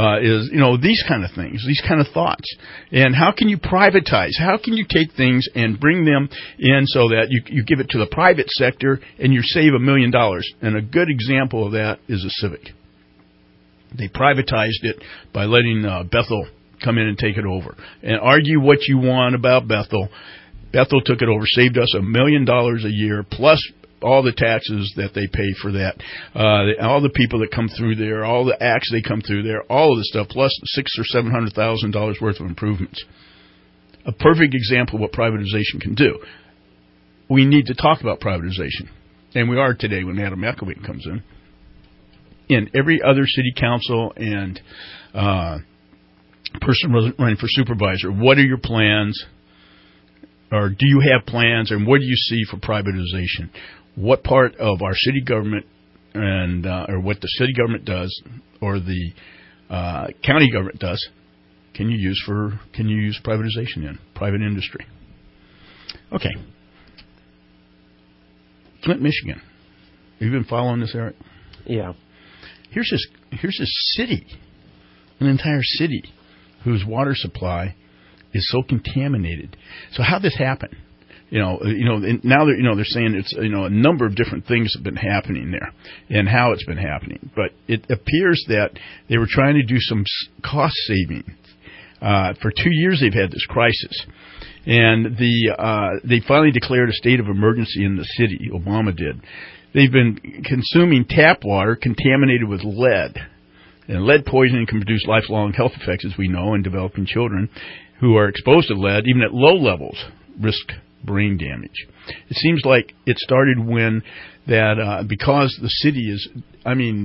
These kind of things, these kind of thoughts. And how can you privatize? How can you take things and bring them in so that you give it to the private sector and you save $1 million? And a good example of that is a Civic. They privatized it by letting Bethel come in and take it over. And argue what you want about Bethel. Bethel took it over, saved us $1 million a year, plus all the taxes that they pay for that, all the people that come through there, all the acts they come through there, all of the stuff, plus $600,000 or $700,000 worth of improvements. A perfect example of what privatization can do. We need to talk about privatization, and we are today when Adam McElwain comes in. In every other city council and person running for supervisor, what are your plans, or do you have plans, and what do you see for privatization? What part of our city government and or what the city government does or the county government does can you use privatization in private industry? Okay, Flint, Michigan. Have you been following this, Eric? Yeah. Here's this city, an entire city, whose water supply is so contaminated. So how did this happen? Now they're saying it's a number of different things have been happening there, and how it's been happening. But it appears that they were trying to do some cost saving. For 2 years they've had this crisis, and they finally declared a state of emergency in the city. Obama did. They've been consuming tap water contaminated with lead. And lead poisoning can produce lifelong health effects, as we know, in developing children who are exposed to lead, even at low levels, risk brain damage. It seems like it started when because the city is,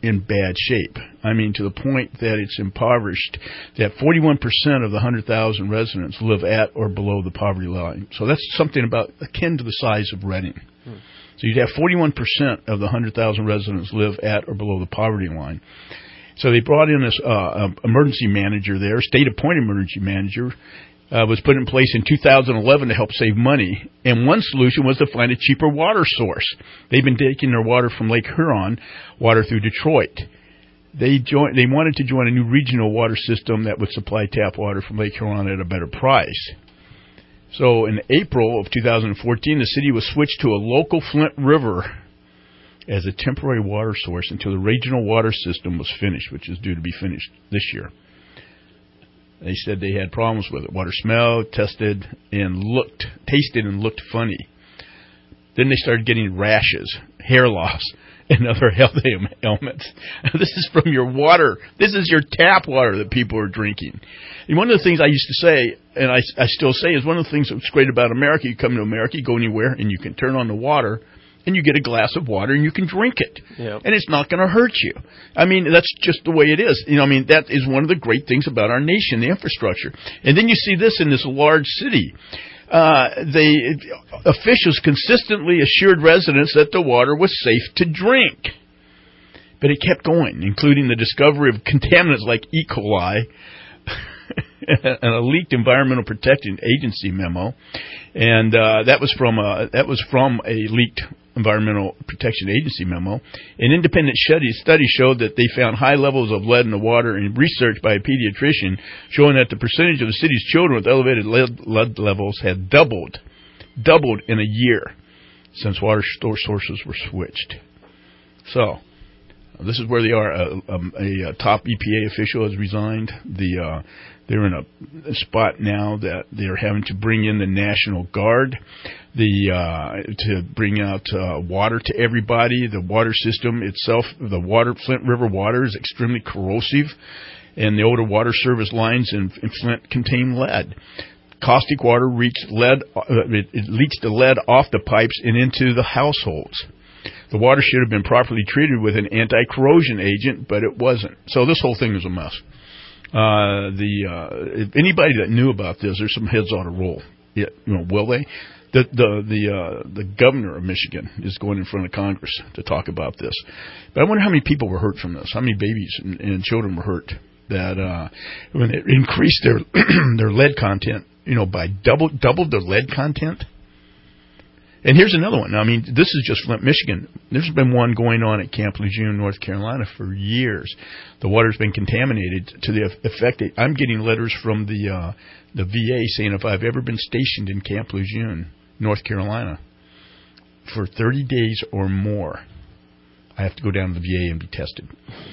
in bad shape. I mean, to the point that it's impoverished, that 41% of the 100,000 residents live at or below the poverty line. So that's something about akin to the size of Reading. So you'd have 41% of the 100,000 residents live at or below the poverty line. So they brought in this emergency manager there, state-appointed emergency manager, was put in place in 2011 to help save money. And one solution was to find a cheaper water source. They've been taking their water from Lake Huron, water through Detroit. They wanted to join a new regional water system that would supply tap water from Lake Huron at a better price. So in April of 2014, the city was switched to a local Flint River as a temporary water source until the regional water system was finished, which is due to be finished this year. They said they had problems with it. Water smelled, tasted and looked funny. Then they started getting rashes, hair loss, and other health ailments. This is from your water. This is your tap water that people are drinking. And one of the things I used to say, and I still say, is one of the things that's great about America, you come to America, you go anywhere, and you can turn on the water, and you get a glass of water, and you can drink it. Yep. And it's not going to hurt you. I mean, that's just the way it is. You know, I mean, that is one of the great things about our nation, the infrastructure. And then you see this in this large city. Officials consistently assured residents that the water was safe to drink. But it kept going, including the discovery of contaminants like E. coli and a leaked Environmental Protection Agency memo. And that was from a leaked Environmental Protection Agency memo. An independent study showed that they found high levels of lead in the water, and research by a pediatrician showing that the percentage of the city's children with elevated lead levels had doubled in a year since water sources were switched. So this is where they are. A top EPA official has resigned. They're in a spot now that they're having to bring in the National Guard to bring out water to everybody. The water system itself, Flint River water, is extremely corrosive, and the older water service lines in Flint contain lead. Caustic water leaks the lead off the pipes and into the households. The water should have been properly treated with an anti-corrosion agent, but it wasn't. So this whole thing is a mess. If anybody that knew about this, there's some heads ought to roll. Will they? The governor of Michigan is going in front of Congress to talk about this. But I wonder how many people were hurt from this. How many babies and children were hurt that when they increased their their lead content, by doubled their lead content. And here's another one. I mean, this is just Flint, Michigan. There's been one going on at Camp Lejeune, North Carolina for years. The water's been contaminated to the effect that I'm getting letters from the VA saying if I've ever been stationed in Camp Lejeune, North Carolina, for 30 days or more, I have to go down to the VA and be tested.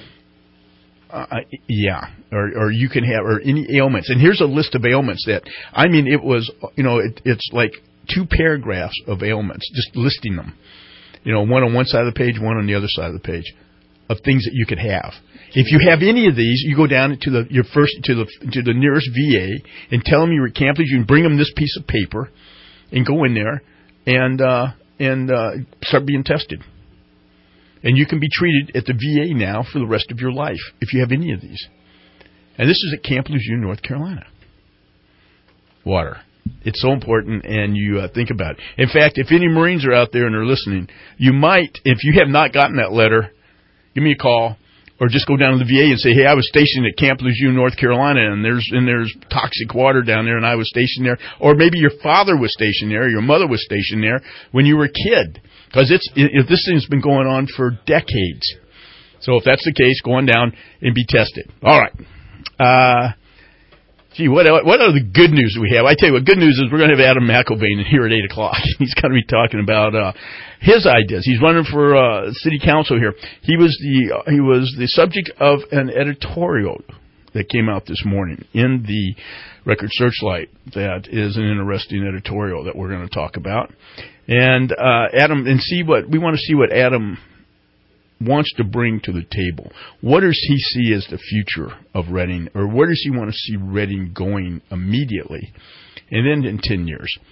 Or you can have, or any ailments. And here's a list of ailments that, I mean, it was, it's like 2 paragraphs of ailments, just listing them. One on one side of the page, one on the other side of the page, of things that you could have. If you have any of these, you go down to the nearest VA and tell them you're at Camp Lejeune, bring them this piece of paper, and go in there and start being tested. And you can be treated at the VA now for the rest of your life if you have any of these. And this is at Camp Lejeune, North Carolina. Water. It's so important, and you think about it. In fact, if any Marines are out there and are listening, you might, if you have not gotten that letter, give me a call, or just go down to the VA and say, hey, I was stationed at Camp Lejeune, North Carolina, and there's toxic water down there, and I was stationed there. Or maybe your father was stationed there, or your mother was stationed there when you were a kid. Because this thing's been going on for decades. So if that's the case, go on down and be tested. All right. What are the good news we have? I tell you what, good news is we're going to have Adam McIlvaine in here at 8 o'clock. He's going to be talking about his ideas. He's running for city council here. He was the subject of an editorial that came out this morning in the Record Searchlight. That is an interesting editorial that we're going to talk about. And Adam, we want to see what Adam wants to bring to the table. What does he see as the future of Reading, or where does he want to see Reading going immediately, and then in 10 years?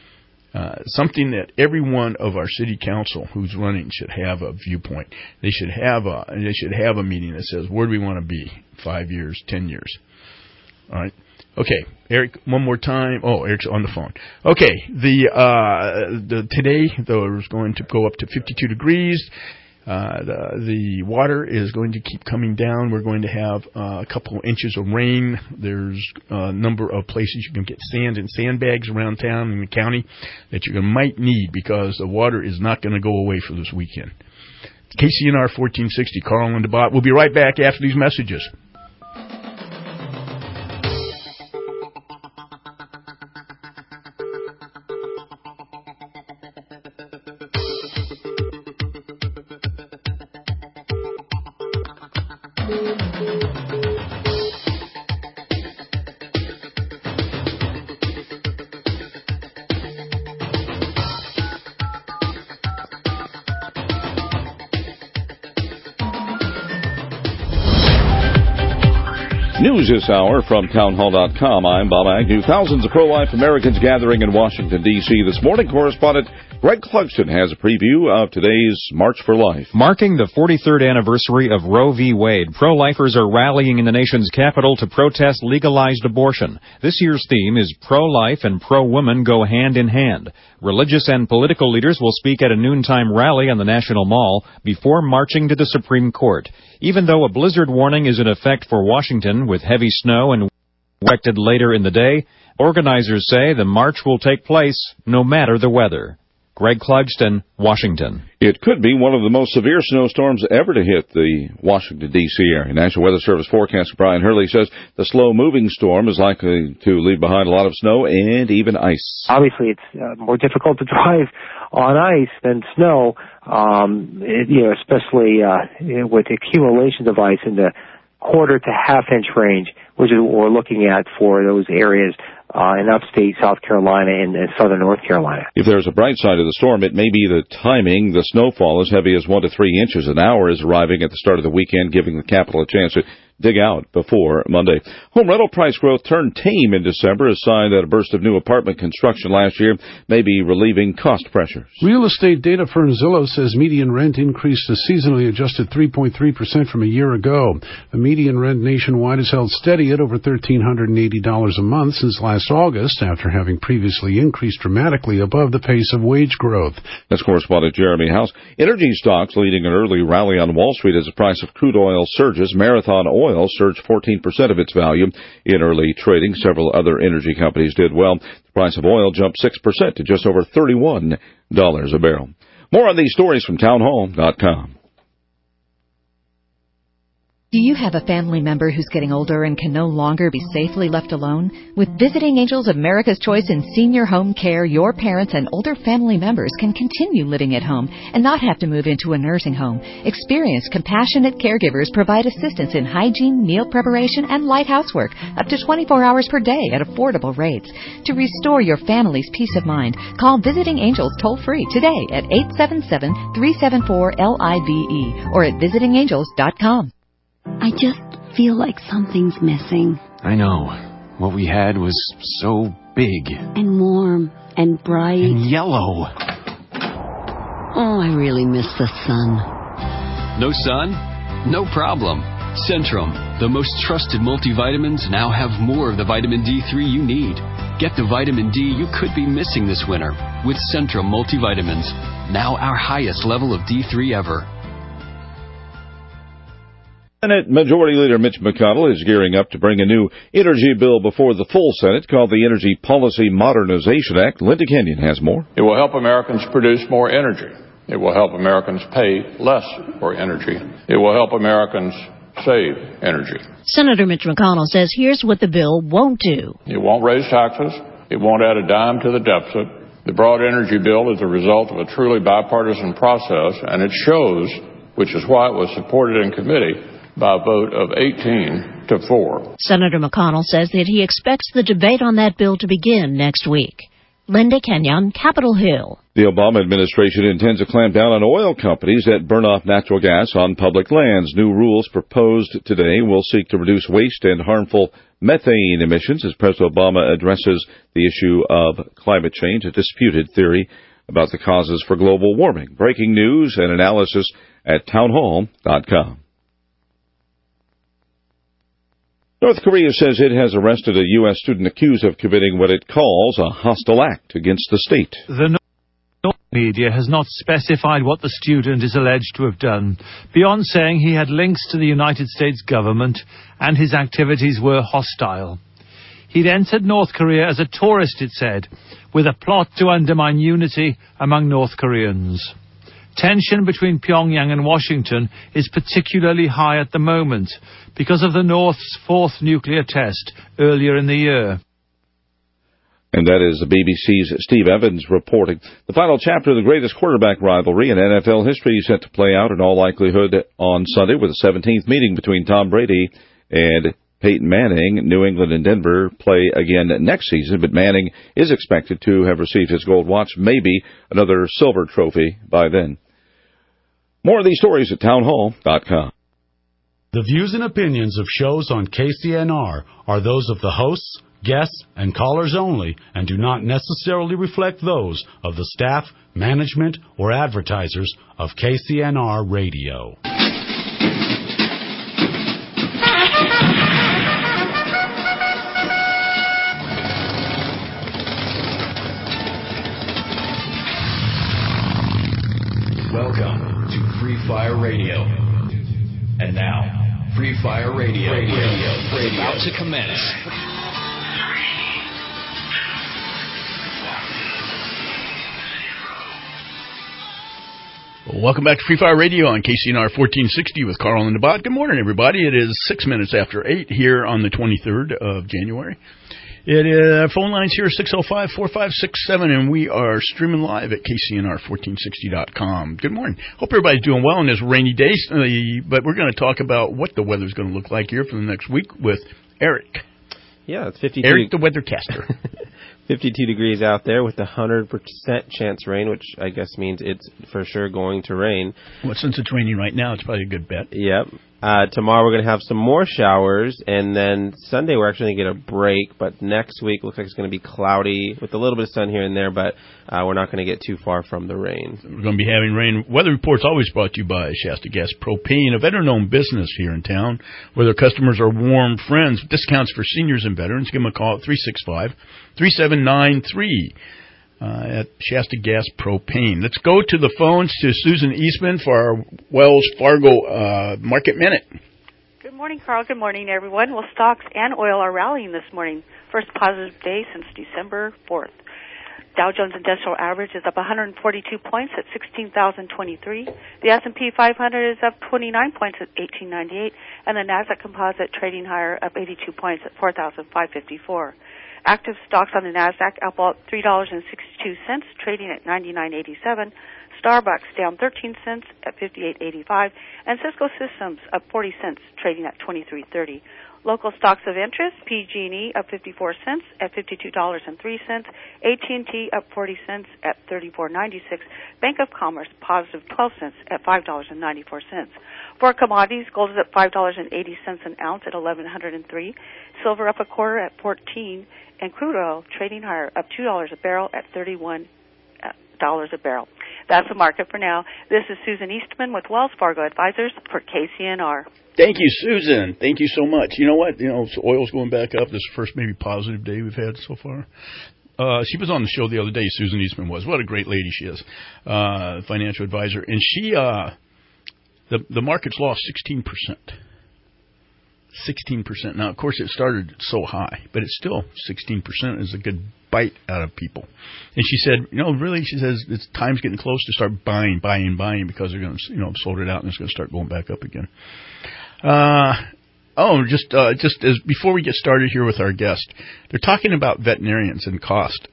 something that every one of our city council who's running should have a viewpoint. They should have a meeting that says, where do we want to be 5 years, 10 years? All right. Okay, Eric, one more time. Oh, Eric's on the phone. Okay, today though is going to go up to 52 degrees. The water is going to keep coming down. We're going to have a couple inches of rain. There's a number of places you can get sand and sandbags around town in the county that you might need because the water is not going to go away for this weekend. KCNR 1460, Carl and DeBot. We'll be right back after these messages. News this hour from townhall.com. I'm Bob Agnew. Thousands of pro-life Americans gathering in Washington, D.C. this morning. Correspondent Greg Clugston has a preview of today's March for Life. Marking the 43rd anniversary of Roe v. Wade, pro-lifers are rallying in the nation's capital to protest legalized abortion. This year's theme is pro-life and pro-woman go hand in hand. Religious and political leaders will speak at a noontime rally on the National Mall before marching to the Supreme Court. Even though a blizzard warning is in effect for Washington with heavy snow and expected later in the day, organizers say the march will take place no matter the weather. Greg Clugston, Washington. It could be one of the most severe snowstorms ever to hit the Washington, D.C. area. National Weather Service forecaster Brian Hurley says the slow-moving storm is likely to leave behind a lot of snow and even ice. Obviously, it's more difficult to drive on ice than snow, especially with accumulations of ice in the quarter to half-inch range, which is what we're looking at for those areas in upstate South Carolina and southern North Carolina. If there's a bright side of the storm, it may be the timing. The snowfall as heavy as 1 to 3 inches an hour is arriving at the start of the weekend, giving the capital a chance to dig out before Monday. Home rental price growth turned tame in December, a sign that a burst of new apartment construction last year may be relieving cost pressures. Real estate data firm Zillow says median rent increased a seasonally adjusted 3.3% from a year ago. The median rent nationwide has held steady at over $1,380 a month since last August, after having previously increased dramatically above the pace of wage growth. That's correspondent Jeremy House. Energy stocks leading an early rally on Wall Street as the price of crude oil surges. Marathon Oil surged 14% of its value in early trading. Several other energy companies did well. The price of oil jumped 6% to just over $31 a barrel. More on these stories from townhall.com. Do you have a family member who's getting older and can no longer be safely left alone? With Visiting Angels America's Choice in Senior Home Care, your parents and older family members can continue living at home and not have to move into a nursing home. Experienced, compassionate caregivers provide assistance in hygiene, meal preparation, and light housework up to 24 hours per day at affordable rates. To restore your family's peace of mind, call Visiting Angels toll-free today at 877-374-LIVE or at visitingangels.com. I just feel like something's missing. I know. What we had was so big. And warm. And bright. And yellow. Oh, I really miss the sun. No sun? No problem. Centrum, the most trusted multivitamins, now have more of the vitamin D3 you need. Get the vitamin D you could be missing this winter with Centrum multivitamins. Now our highest level of D3 ever. Senate Majority Leader Mitch McConnell is gearing up to bring a new energy bill before the full Senate called the Energy Policy Modernization Act. Linda Kenyon has more. It will help Americans produce more energy. It will help Americans pay less for energy. It will help Americans save energy. Senator Mitch McConnell says here's what the bill won't do. It won't raise taxes. It won't add a dime to the deficit. The broad energy bill is a result of a truly bipartisan process, and it shows, which is why it was supported in committee, by a vote of 18-4. Senator McConnell says that he expects the debate on that bill to begin next week. Linda Kenyon, Capitol Hill. The Obama administration intends to clamp down on oil companies that burn off natural gas on public lands. New rules proposed today will seek to reduce waste and harmful methane emissions as President Obama addresses the issue of climate change, a disputed theory about the causes for global warming. Breaking news and analysis at townhall.com. North Korea says it has arrested a U.S. student accused of committing what it calls a hostile act against the state. The North media has not specified what the student is alleged to have done, beyond saying he had links to the United States government and his activities were hostile. He'd entered North Korea as a tourist, it said, with a plot to undermine unity among North Koreans. Tension between Pyongyang and Washington is particularly high at the moment because of the North's fourth nuclear test earlier in the year. And that is the BBC's Steve Evans reporting. The final chapter of the greatest quarterback rivalry in NFL history is set to play out in all likelihood on Sunday with the 17th meeting between Tom Brady and Peyton Manning. New England and Denver play again next season, but Manning is expected to have received his gold watch, maybe another silver trophy by then. More of these stories at townhall.com. The views and opinions of shows on KCNR are those of the hosts, guests, and callers only and do not necessarily reflect those of the staff, management, or advertisers of KCNR Radio. Welcome to Free Fire Radio. And now, Free Fire Radio. Radio. About to commence. Welcome back to Free Fire Radio on KCNR 1460 with Carl and the Bot. Good morning, everybody. It is 6 minutes after 8 here on the 23rd of January. Our phone line's here, 605-4567, and we are streaming live at KCNR1460.com. Good morning. Hope everybody's doing well on this rainy day, but we're going to talk about what the weather's going to look like here for the next week with Eric. Yeah, it's 52. Eric the weathercaster. 52 degrees out there with a 100% chance rain, which I guess means it's for sure going to rain. Well, since it's raining right now, it's probably a good bet. Yep. Tomorrow we're going to have some more showers, and then Sunday we're actually going to get a break, but next week looks like it's going to be cloudy with a little bit of sun here and there, but we're not going to get too far from the rain. We're going to be having rain. Weather Report's always brought to you by Shasta Gas Propane, a veteran-owned business here in town where their customers are warm friends. Discounts for seniors and veterans. Give them a call at 365-3793. At Shasta Gas Propane. Let's go to the phones to Susan Eastman for our Wells Fargo Market Minute. Good morning, Carl. Good morning, everyone. Well, stocks and oil are rallying this morning. First positive day since December 4th. Dow Jones Industrial Average is up 142 points at 16,023. The S&P 500 is up 29 points at 1898. And the Nasdaq Composite trading higher up 82 points at 4,554. Active stocks on the Nasdaq up $3.62, trading at $99.87. Starbucks down 13 cents at $58.85, and Cisco Systems up 40 cents, trading at $23.30. Local stocks of interest: PG&E up 54 cents at $52.03. AT&T up 40 cents at $34.96. Bank of Commerce positive 12 cents at $5.94. For commodities, gold is at $5.80 an ounce at $1,103. Silver up a quarter at $14, and crude oil trading higher up $2 a barrel at $31 a barrel. That's the market for now. This is Susan Eastman with Wells Fargo Advisors for KCNR. Thank you, Susan. Thank you so much. You know what? So oil's going back up. This is the first maybe positive day we've had so far. She was on the show the other day, Susan Eastman was. What a great lady she is. Financial advisor. And she, the market's lost 16%. 16%. Now, of course, it started so high, but it's still 16% is a good bite out of people. And she said, really, she says, it's time's getting close to start buying because they're going to, sold it out and it's going to start going back up again. Just as before we get started here with our guest, they're talking about veterinarians and cost.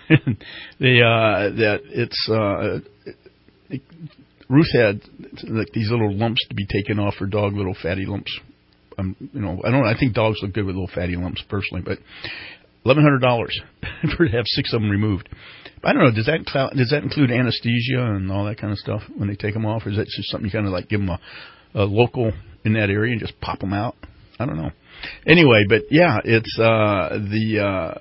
Ruth had like these little lumps to be taken off her dog, little fatty lumps. I think dogs look good with little fatty lumps personally, but $1,100 to have 6 of them removed. I don't know. Does that include anesthesia and all that kind of stuff when they take them off, or is that just something you kind of like give them a local in that area and just pop them out? I don't know. Anyway, but yeah, it's the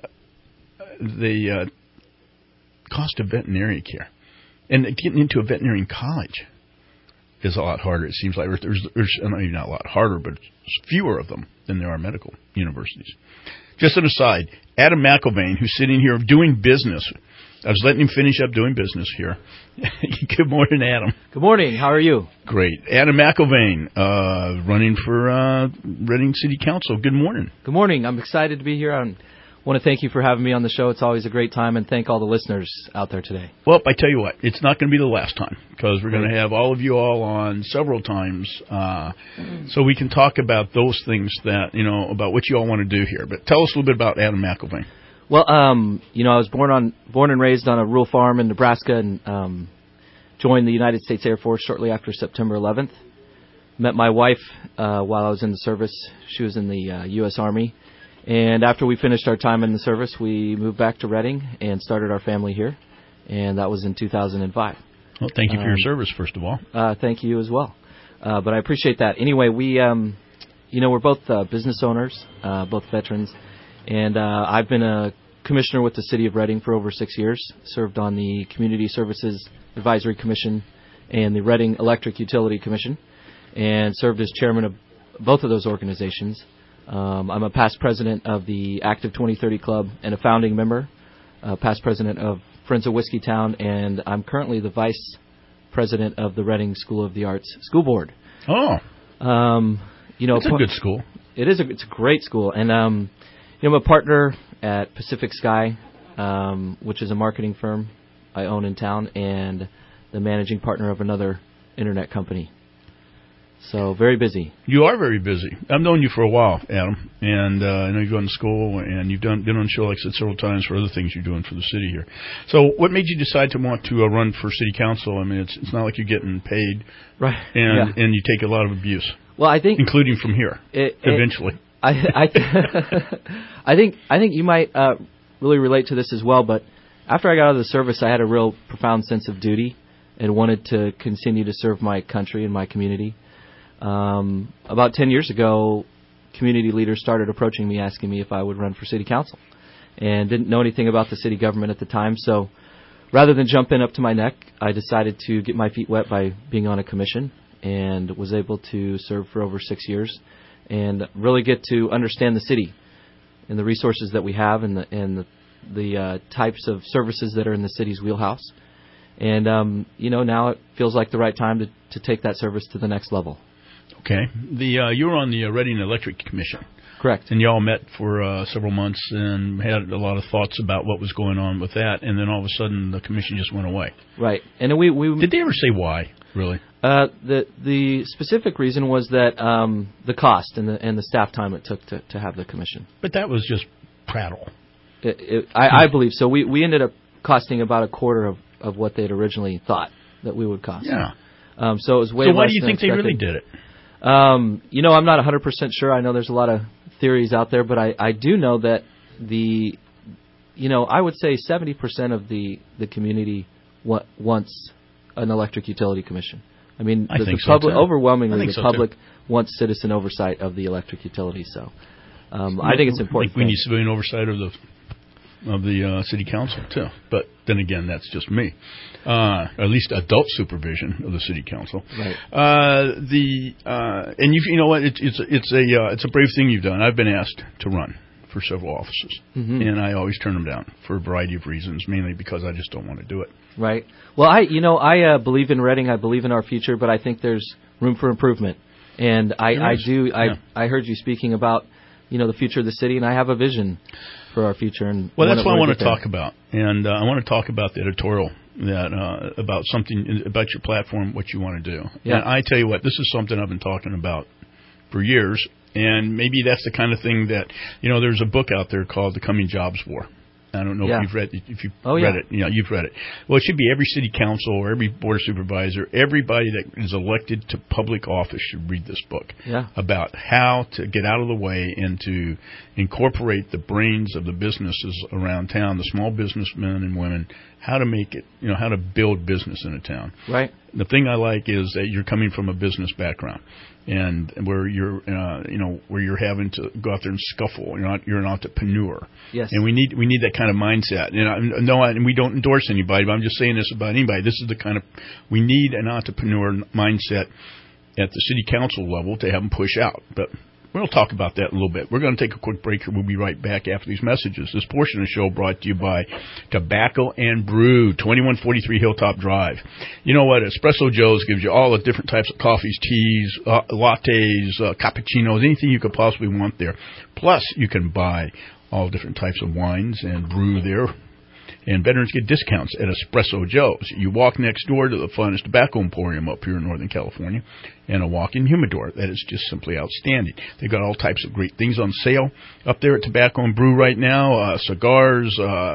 cost of veterinary care, and getting into a veterinarian college is a lot harder. It seems like there's maybe not a lot harder, but fewer of them than there are medical universities. Just an aside, Adam McIlvaine, who's sitting here doing business. I was letting him finish up doing business here. Good morning, Adam. Good morning. How are you? Great. Adam McIlvaine, running for Reading City Council. Good morning. Good morning. I'm excited to be here. I want to thank you for having me on the show. It's always a great time, and thank all the listeners out there today. Well, I tell you what, it's not going to be the last time, because we're going to have all of you all on several times, so we can talk about those things that, about what you all want to do here. But tell us a little bit about Adam McIlvaine. Well, I was born and raised on a rural farm in Nebraska, and joined the United States Air Force shortly after September 11th. Met my wife while I was in the service. She was in the U.S. Army. And after we finished our time in the service, we moved back to Reading and started our family here. And that was in 2005. Well, thank you for your service, first of all. Thank you as well. But I appreciate that. Anyway, we're both business owners, both veterans. And I've been a commissioner with the City of Reading for over 6 years, served on the Community Services Advisory Commission and the Reading Electric Utility Commission, and served as chairman of both of those organizations. I'm a past president of the Active 2030 Club and a founding member, past president of Friends of Whiskeytown, and I'm currently the vice president of the Reading School of the Arts School Board. Oh. It's a good school. It's a great school. And, I'm a partner at Pacific Sky, which is a marketing firm I own in town, and the managing partner of another internet company. So very busy. You are very busy. I've known you for a while, Adam, and I know you've gone to school, and you've been on the show, like I said, several times for other things you're doing for the city here. So what made you decide to want to run for city council? I mean, it's not like you're getting paid, right? And you take a lot of abuse. Well, I think, including from here, eventually. I think you might really relate to this as well. But after I got out of the service, I had a real profound sense of duty and wanted to continue to serve my country and my community. About 10 years ago, community leaders started approaching me, asking me if I would run for city council, and didn't know anything about the city government at the time. So rather than jump in up to my neck, I decided to get my feet wet by being on a commission, and was able to serve for over 6 years and really get to understand the city and the resources that we have and the types of services that are in the city's wheelhouse. And, now it feels like the right time to take that service to the next level. Okay. You were on the Reading Electric Commission. Correct. And you all met for several months and had a lot of thoughts about what was going on with that, and then all of a sudden the commission just went away. Right. And we did they ever say why, really? The specific reason was that the cost and the staff time it took to have the commission. But that was just prattle. I believe so. We ended up costing about a quarter of what they'd originally thought that we would cost. Yeah. So it was way So less why do you than think expected. they really did it? I'm not 100% sure. I know there's a lot of theories out there, but I do know that I would say 70% of the community wants an electric utility commission. I mean, the public, overwhelmingly, the public wants citizen oversight of the electric utility. So I think it's important. We need civilian oversight of the city council too. But then again, that's just me. At least adult supervision of the city council. Right. And you know what? It's a brave thing you've done. I've been asked to run for several offices, and I always turn them down for a variety of reasons, mainly because I just don't want to do it. Right. Well, I believe in Reading. I believe in our future, but I think there's room for improvement. And I heard you speaking about the future of the city, and I have a vision for our future. And well, that's what I want to talk about, and I want to talk about the editorial that about something about your platform, what you want to do. Yeah. And I tell you what, this is something I've been talking about for years, and maybe that's the kind of thing that there's a book out there called The Coming Jobs War. I don't know if you've read it. You've read it. Well, it should be every city council or every board of supervisor, everybody that is elected to public office should read this book about how to get out of the way and to incorporate the brains of the businesses around town, the small businessmen and women, how to make it, how to build business in a town. Right. The thing I like is that you're coming from a business background, and where you're, where you're having to go out there and scuffle. You're an entrepreneur. Yes. And we need that kind of mindset. And we don't endorse anybody, but I'm just saying this about anybody. This is the kind of, we need an entrepreneur mindset at the city council level to have them push out. But we'll talk about that in a little bit. We're going to take a quick break. We'll be right back after these messages. This portion of the show brought to you by Tobacco and Brew, 2143 Hilltop Drive. You know what? Espresso Joe's gives you all the different types of coffees, teas, lattes, cappuccinos, anything you could possibly want there. Plus, you can buy all different types of wines and brew there. And veterans get discounts at Espresso Joe's. You walk next door to the finest tobacco emporium up here in Northern California, and a walk-in humidor that is just simply outstanding. They've got all types of great things on sale up there at Tobacco and Brew right now, cigars,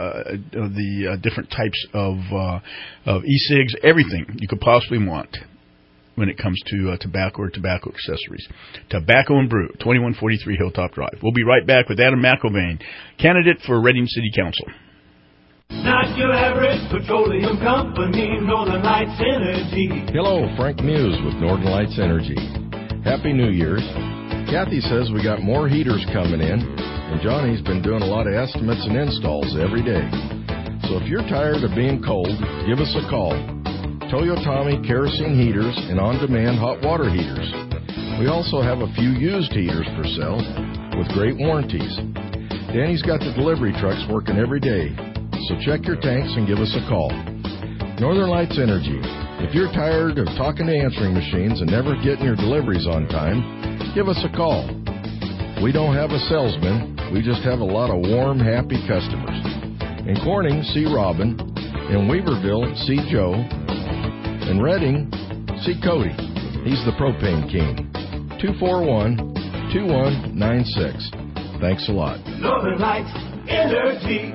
the different types of e-cigs, everything you could possibly want when it comes to tobacco or tobacco accessories. Tobacco and Brew, 2143 Hilltop Drive. We'll be right back with Adam McIlvain, candidate for Reading City Council. Not your average petroleum company, Northern Lights Energy. Hello, Frank Muse with Northern Lights Energy. Happy New Year's. Kathy says we got more heaters coming in, and Johnny's been doing a lot of estimates and installs every day. So if you're tired of being cold, give us a call. Toyotomi kerosene heaters and on-demand hot water heaters. We also have a few used heaters for sale with great warranties. Danny's got the delivery trucks working every day. So check your tanks and give us a call. Northern Lights Energy. If you're tired of talking to answering machines and never getting your deliveries on time, give us a call. We don't have a salesman. We just have a lot of warm, happy customers. In Corning, see Robin. In Weaverville, see Joe. In Reading, see Cody. He's the propane king. 241-2196. Thanks a lot. Northern Lights Energy.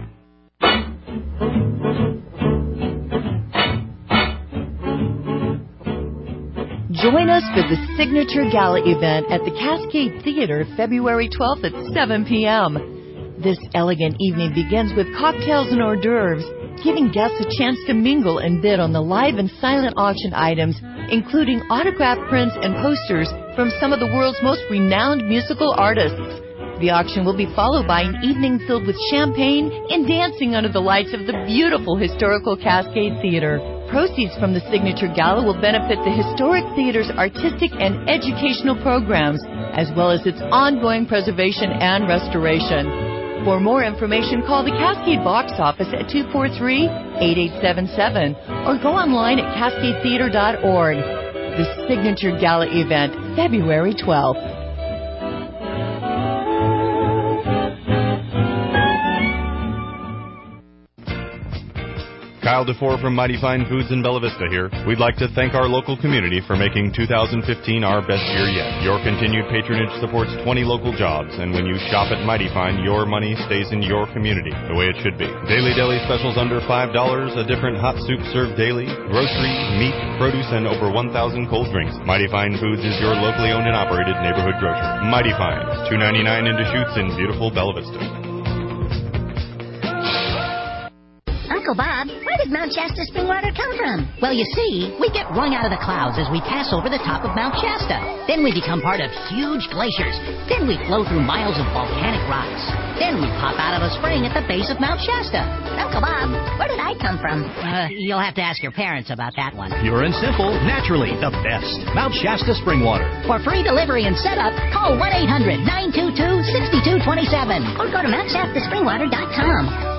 Join us for the Signature Gala event at the Cascade Theater February 12th at 7 p.m. This elegant evening begins with cocktails and hors d'oeuvres, giving guests a chance to mingle and bid on the live and silent auction items, including autograph prints and posters from some of the world's most renowned musical artists. The auction will be followed by an evening filled with champagne and dancing under the lights of the beautiful historical Cascade Theater. Proceeds from the Signature Gala will benefit the Historic Theater's artistic and educational programs, as well as its ongoing preservation and restoration. For more information, call the Cascade box office at 243-8877 or go online at cascadetheater.org. The Signature Gala event, February 12th. Kyle DeFore from Mighty Fine Foods in Bella Vista here. We'd like to thank our local community for making 2015 our best year yet. Your continued patronage supports 20 local jobs, and when you shop at Mighty Fine, your money stays in your community, the way it should be. Daily deli specials under $5, a different hot soup served daily, grocery, meat, produce, and over 1,000 cold drinks. Mighty Fine Foods is your locally owned and operated neighborhood grocer. Mighty Fine, $2.99 in Deschutes in beautiful Bella Vista. Uncle Bob, where did Mount Shasta spring water come from? Well, you see, we get wrung out of the clouds as we pass over the top of Mount Shasta. Then we become part of huge glaciers. Then we flow through miles of volcanic rocks. Then we pop out of a spring at the base of Mount Shasta. Uncle Bob, where did I come from? You'll have to ask your parents about that one. Pure and simple, naturally the best. Mount Shasta spring water. For free delivery and setup, call 1-800-922-6227 or go to MountShastaSpringwater.com.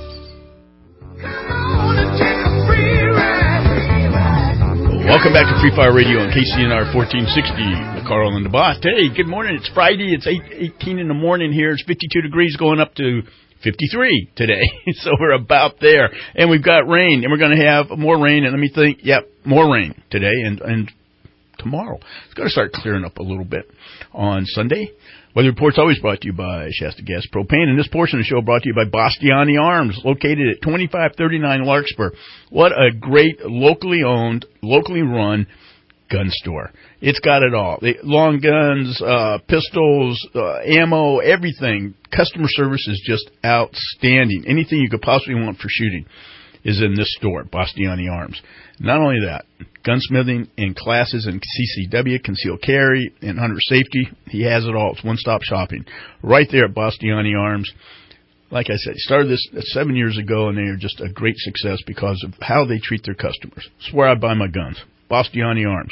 Welcome back to Free Fire Radio on KCNR 1460 with Carl and the Boss. Hey, good morning. It's Friday. It's 8:18 in the morning here. It's 52 degrees going up to 53 today. So we're about there. And we've got rain, and we're going to have more rain. And let me think, more rain today and tomorrow. It's going to start clearing up a little bit on Sunday. Weather Report's always brought to you by Shasta Gas Propane, and this portion of the show brought to you by Bastiani Arms, located at 2539 Larkspur. What a great locally owned, locally run gun store. It's got it all. Long guns, pistols, ammo, everything. Customer service is just outstanding. Anything you could possibly want for shooting is in this store, Bastiani Arms. Not only that, gunsmithing and classes in CCW, concealed carry, and hunter safety. He has it all. It's one-stop shopping. Right there at Bastiani Arms. Like I said, he started this 7 years ago, and they are just a great success because of how they treat their customers. It's where I buy my guns. Bastiani Arms,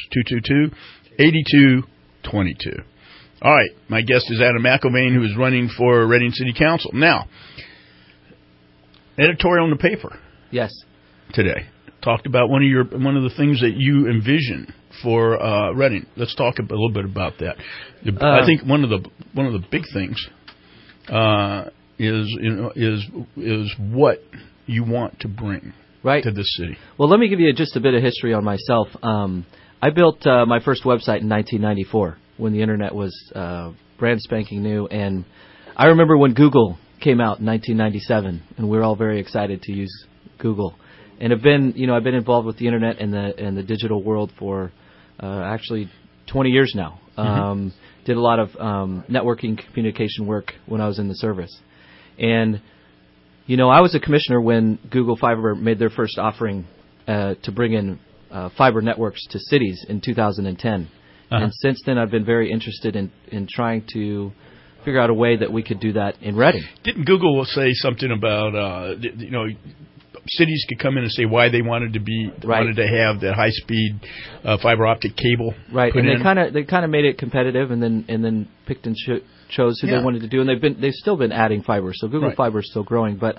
222-8222. All right, my guest is Adam McIlvaine, who is running for Reading City Council. Now, editorial in the paper. Yes. Today talked about one of the things that you envision for Reading. Let's talk a little bit about that. I think one of the big things is what you want to bring to this city. Well, let me give you just a bit of history on myself. I built my first website in 1994 when the internet was brand spanking new, and I remember when Google came out in 1997, and we were all very excited to use Google. And I've been involved with the internet and the digital world for actually 20 years now. Did a lot of networking communication work when I was in the service. And, I was a commissioner when Google Fiber made their first offering to bring in fiber networks to cities in 2010. And since then, I've been very interested in trying to figure out a way that we could do that in Reading. Didn't Google say something about, cities could come in and say why they wanted to have that high speed fiber optic cable right put and in. they kind of made it competitive and then picked and chose who they wanted to do, and they've still been adding fiber, so Google Fiber is still growing, but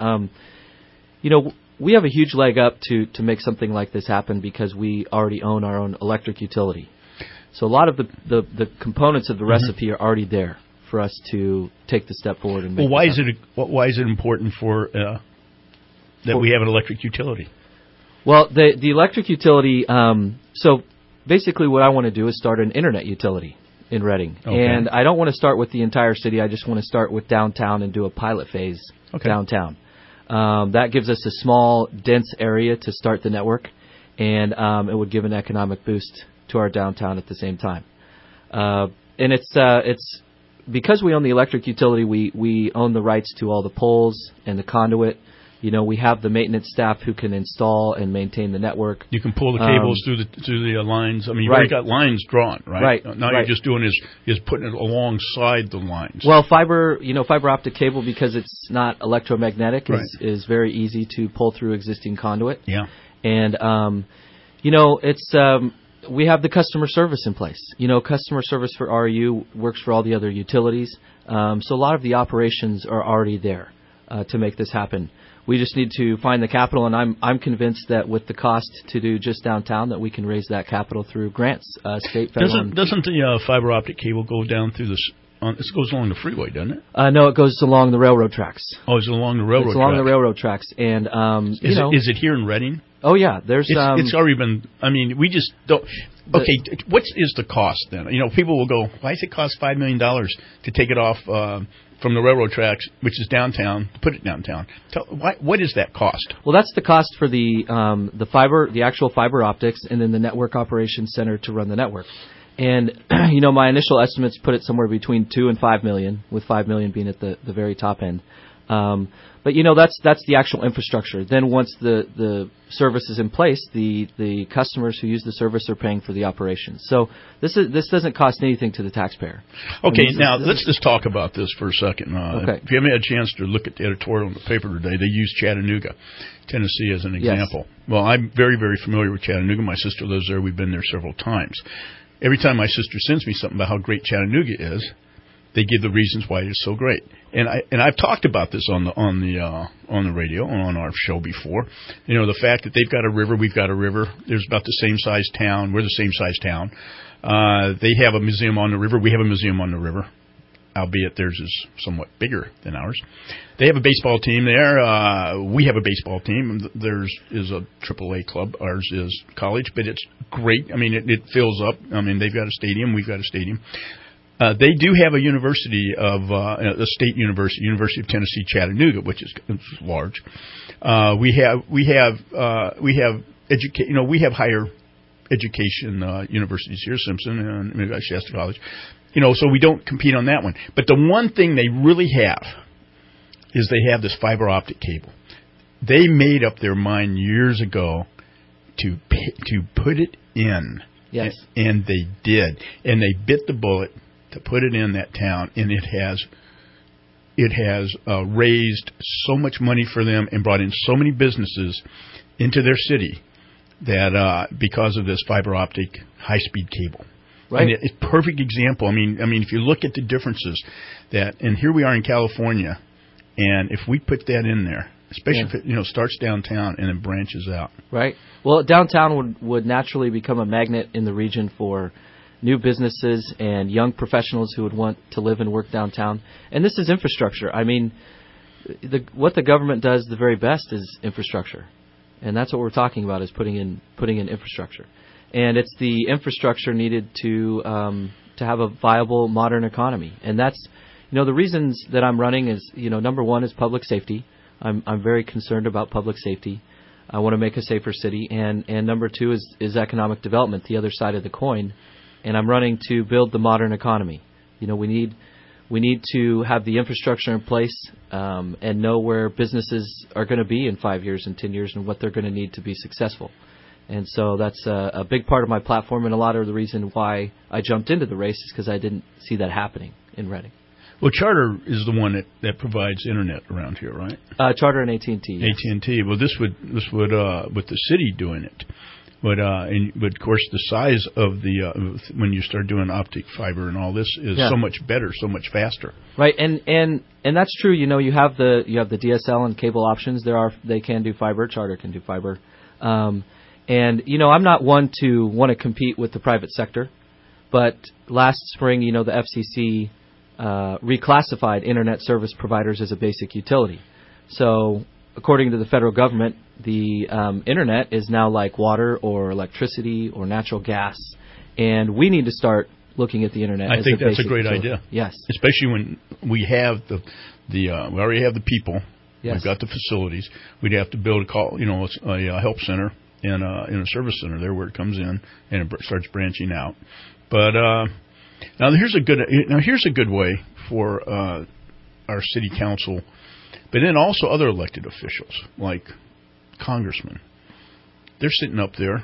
we have a huge leg up to make something like this happen because we already own our own electric utility. So a lot of the components of the recipe are already there for us to take the step forward and make why is it important for that we have an electric utility? Well, the electric utility, so basically what I want to do is start an internet utility in Reading. Okay. And I don't want to start with the entire city. I just want to start with downtown and do a pilot phase downtown. That gives us a small, dense area to start the network, and it would give an economic boost to our downtown at the same time. And it's because we own the electric utility, we own the rights to all the poles and the conduit. We have the maintenance staff who can install and maintain the network. You can pull the cables through the lines. I mean, you've already got lines drawn, right? Now you're just doing is putting it alongside the lines. Well, fiber optic cable, because it's not electromagnetic, is very easy to pull through existing conduit. Yeah. And it's we have the customer service in place. Customer service for REU works for all the other utilities. So a lot of the operations are already there to make this happen. We just need to find the capital, and I'm convinced that with the cost to do just downtown, that we can raise that capital through grants, state, federal. Doesn't the fiber optic cable go down through this? This goes along the freeway, doesn't it? No, it goes along the railroad tracks. Oh, it's along the railroad. It's along the railroad tracks, and is it here in Reading? Oh yeah, there's. It's already been. I mean, we just don't. Okay, what is the cost then? People will go, why does it cost $5 million to take it off from the railroad tracks, which is downtown, to put it downtown? What is that cost? Well, that's the cost for the fiber, the actual fiber optics, and then the network operations center to run the network. And my initial estimates put it somewhere between $2 and $5 million, with $5 million being at the very top end. But that's the actual infrastructure. Then once the service is in place, the customers who use the service are paying for the operations. So this doesn't cost anything to the taxpayer. Okay, now let's just talk about this for a second. Okay. If you haven't had a chance to look at the editorial in the paper today, they use Chattanooga, Tennessee as an example. Yes. Well, I'm very, very familiar with Chattanooga. My sister lives there. We've been there several times. Every time my sister sends me something about how great Chattanooga is, they give the reasons why it's so great. And I've talked about this on the radio and on our show before. The fact that they've got a river, we've got a river. There's about the same size town. We're the same size town. They have a museum on the river. We have a museum on the river. albeit theirs is somewhat bigger than ours. They have a baseball team there. We have a baseball team. Theirs is a AAA club. Ours is college, but it's great. I mean, it fills up. I mean, they've got a stadium. We've got a stadium. They do have a university of a state university, University of Tennessee Chattanooga, which is large. We have higher education universities here, Simpson and Shasta College. So we don't compete on that one. But the one thing they really have is they have this fiber optic cable. They made up their mind years ago to put it in. Yes. And they did. And they bit the bullet to put it in that town, and it has raised so much money for them and brought in so many businesses into their city that because of this fiber optic high-speed cable. Right. And it's a perfect example. I mean, if you look at the differences and here we are in California, and if we put that in there, especially if it starts downtown and then branches out. Right. Well, downtown would naturally become a magnet in the region for new businesses and young professionals who would want to live and work downtown. And this is infrastructure. I mean, what the government does the very best is infrastructure. And that's what we're talking about, is putting in infrastructure. And it's the infrastructure needed to have a viable modern economy. And that's, the reasons that I'm running is, number one is public safety. I'm very concerned about public safety. I want to make a safer city. And number two is economic development, the other side of the coin. And I'm running to build the modern economy. We need to have the infrastructure in place and know where businesses are going to be in 5 years and 10 years and what they're going to need to be successful. And so that's a big part of my platform, and a lot of the reason why I jumped into the race is because I didn't see that happening in Reading. Well, Charter is the one that provides internet around here, right? Charter and AT&T. Yes. AT&T. Well, this would with the city doing it. But of course, the size of the when you start doing optic fiber and all this is so much better, so much faster. Right, and that's true. You have the DSL and cable options. They can do fiber. Charter can do fiber. And I'm not one to want to compete with the private sector, but last spring, the FCC reclassified internet service providers as a basic utility. So, according to the federal government, the internet is now like water or electricity or natural gas, and we need to start looking at the internet. I think that's a great idea. Yes, especially when we have we already have the people. Yes. We've got the facilities. We'd have to build a help center and a service center there where it comes in and it starts branching out. But now here's a good way for our city council, but then also other elected officials like congressmen. They're sitting up there,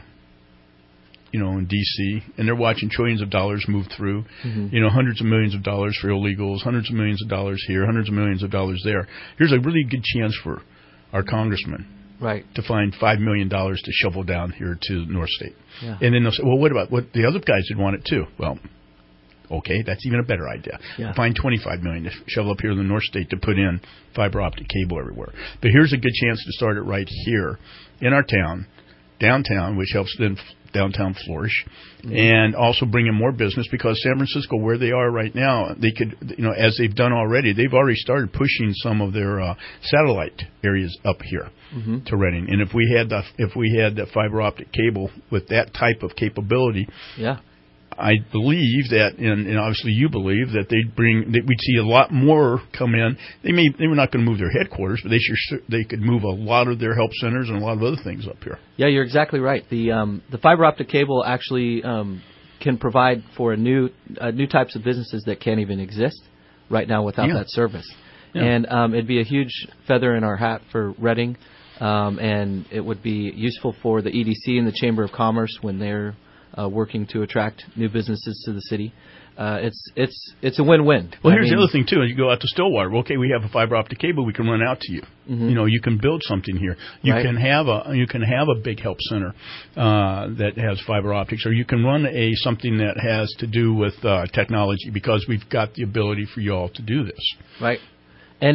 in D.C., and they're watching trillions of dollars move through, hundreds of millions of dollars for illegals, hundreds of millions of dollars here, hundreds of millions of dollars there. Here's a really good chance for our congressmen to find $5 million to shovel down here to North State. Yeah. And then they'll say, well, what about what the other guys would want it too? Well, okay, that's even a better idea. Yeah. Find $25 million to shovel up here in the North State to put in fiber optic cable everywhere. But here's a good chance to start it right here in our town, downtown, which helps then downtown flourish, and also bring in more business, because San Francisco, where they are right now, they could, as they've done already, they've already started pushing some of their satellite areas up here to Reading. And if we had that fiber optic cable with that type of capability, I believe that, and obviously you believe that we'd see a lot more come in. They were not going to move their headquarters, but they could move a lot of their help centers and a lot of other things up here. Yeah, you're exactly right. The fiber optic cable actually can provide for new types of businesses that can't even exist right now without that service. Yeah. And it'd be a huge feather in our hat for Reading, and it would be useful for the EDC and the Chamber of Commerce when they're working to attract new businesses to the city. It's a win-win. Well, here's the other thing too. You go out to Stillwater. Okay, we have a fiber optic cable. We can run out to you. You can build something here. You can have a big help center that has fiber optics, or you can run something that has to do with technology, because we've got the ability for you all to do this. Right. And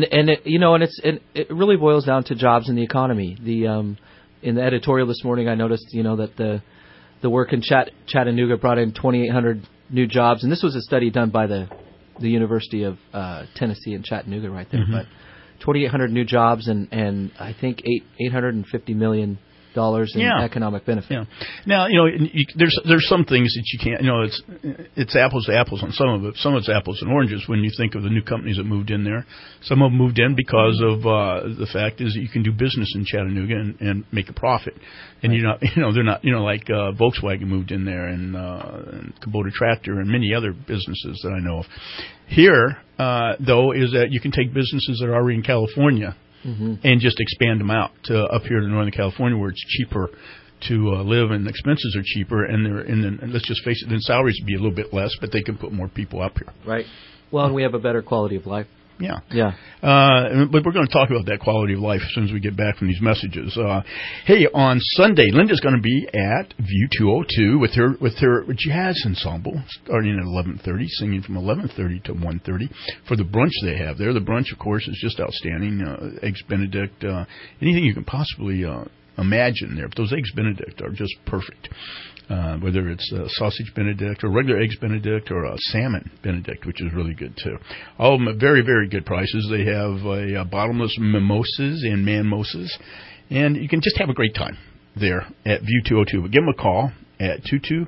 it really boils down to jobs in the economy. In the editorial this morning, I noticed that the work in Chattanooga brought in 2,800 new jobs, and this was a study done by the the University of Tennessee in Chattanooga right there. Mm-hmm. But 2,800 new jobs and I think $850 million in economic benefit. Yeah. Now, there's some things that you can't, it's apples to apples on some of it. Some of it's apples and oranges when you think of the new companies that moved in there. Some of them moved in because of the fact is that you can do business in Chattanooga and make a profit. And they're not, like Volkswagen moved in there and Kubota Tractor and many other businesses that I know of. Here, though, is that you can take businesses that are already in California and just expand them out to up here to Northern California where it's cheaper to live and expenses are cheaper, and let's just face it, then salaries would be a little bit less, but they can put more people up here. Right. Well, and we have a better quality of life. Yeah. Yeah. But we're going to talk about that quality of life as soon as we get back from these messages. Hey, on Sunday, Linda's going to be at View 202 with her jazz ensemble starting at 11:30, singing from 11:30 to 1:30 for the brunch they have there. The brunch, of course, is just outstanding. Eggs Benedict, anything you can possibly imagine there. But those Eggs Benedict are just perfect. Whether it's sausage Benedict or regular Eggs Benedict or salmon Benedict, which is really good too. All of them at very, very good prices. They have a bottomless mimosas and manmosas, and you can just have a great time there at View 202. But give them a call at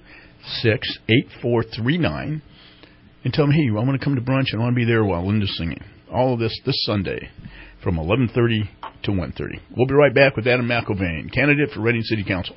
226-8439 and tell them, hey, I want to come to brunch and I want to be there while Linda's singing. All of this Sunday from 11:30 to 1:30. We'll be right back with Adam McIlvaine, candidate for Reading City Council.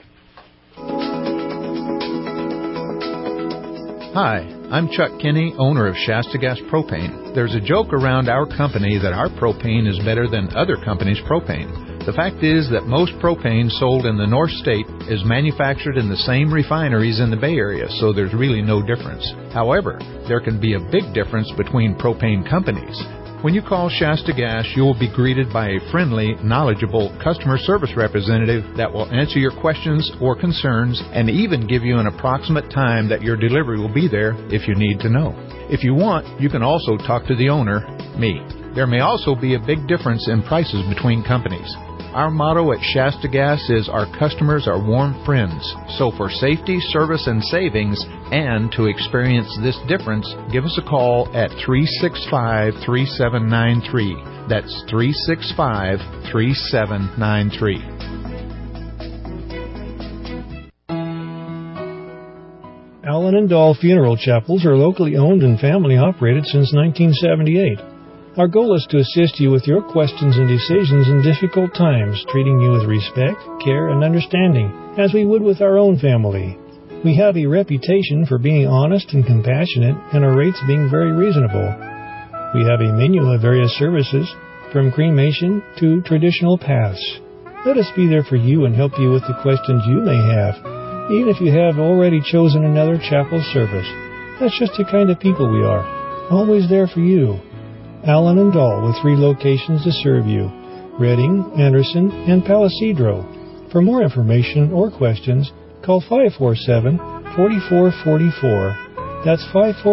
Hi, I'm Chuck Kinney, owner of Shasta Gas Propane. There's a joke around our company that our propane is better than other companies' propane. The fact is that most propane sold in the North State is manufactured in the same refineries in the Bay Area, so there's really no difference. However, there can be a big difference between propane companies. When you call Shasta Gas, you will be greeted by a friendly, knowledgeable customer service representative that will answer your questions or concerns and even give you an approximate time that your delivery will be there if you need to know. If you want, you can also talk to the owner, me. There may also be a big difference in prices between companies. Our motto at Shasta Gas is our customers are warm friends. So for safety, service, and savings, and to experience this difference, give us a call at 365-3793. That's 365-3793. Allen and Dahl Funeral Chapels are locally owned and family operated since 1978. Our goal is to assist you with your questions and decisions in difficult times, treating you with respect, care, and understanding, as we would with our own family. We have a reputation for being honest and compassionate, and our rates being very reasonable. We have a menu of various services, from cremation to traditional paths. Let us be there for you and help you with the questions you may have, even if you have already chosen another chapel service. That's just the kind of people we are, always there for you. Allen and Dahl with 3 locations to serve you, Reading, Anderson, and Palisadro. For more information or questions, call 547-4444. That's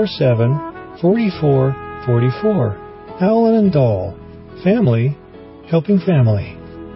547-4444. Allen and Dahl. Family helping family.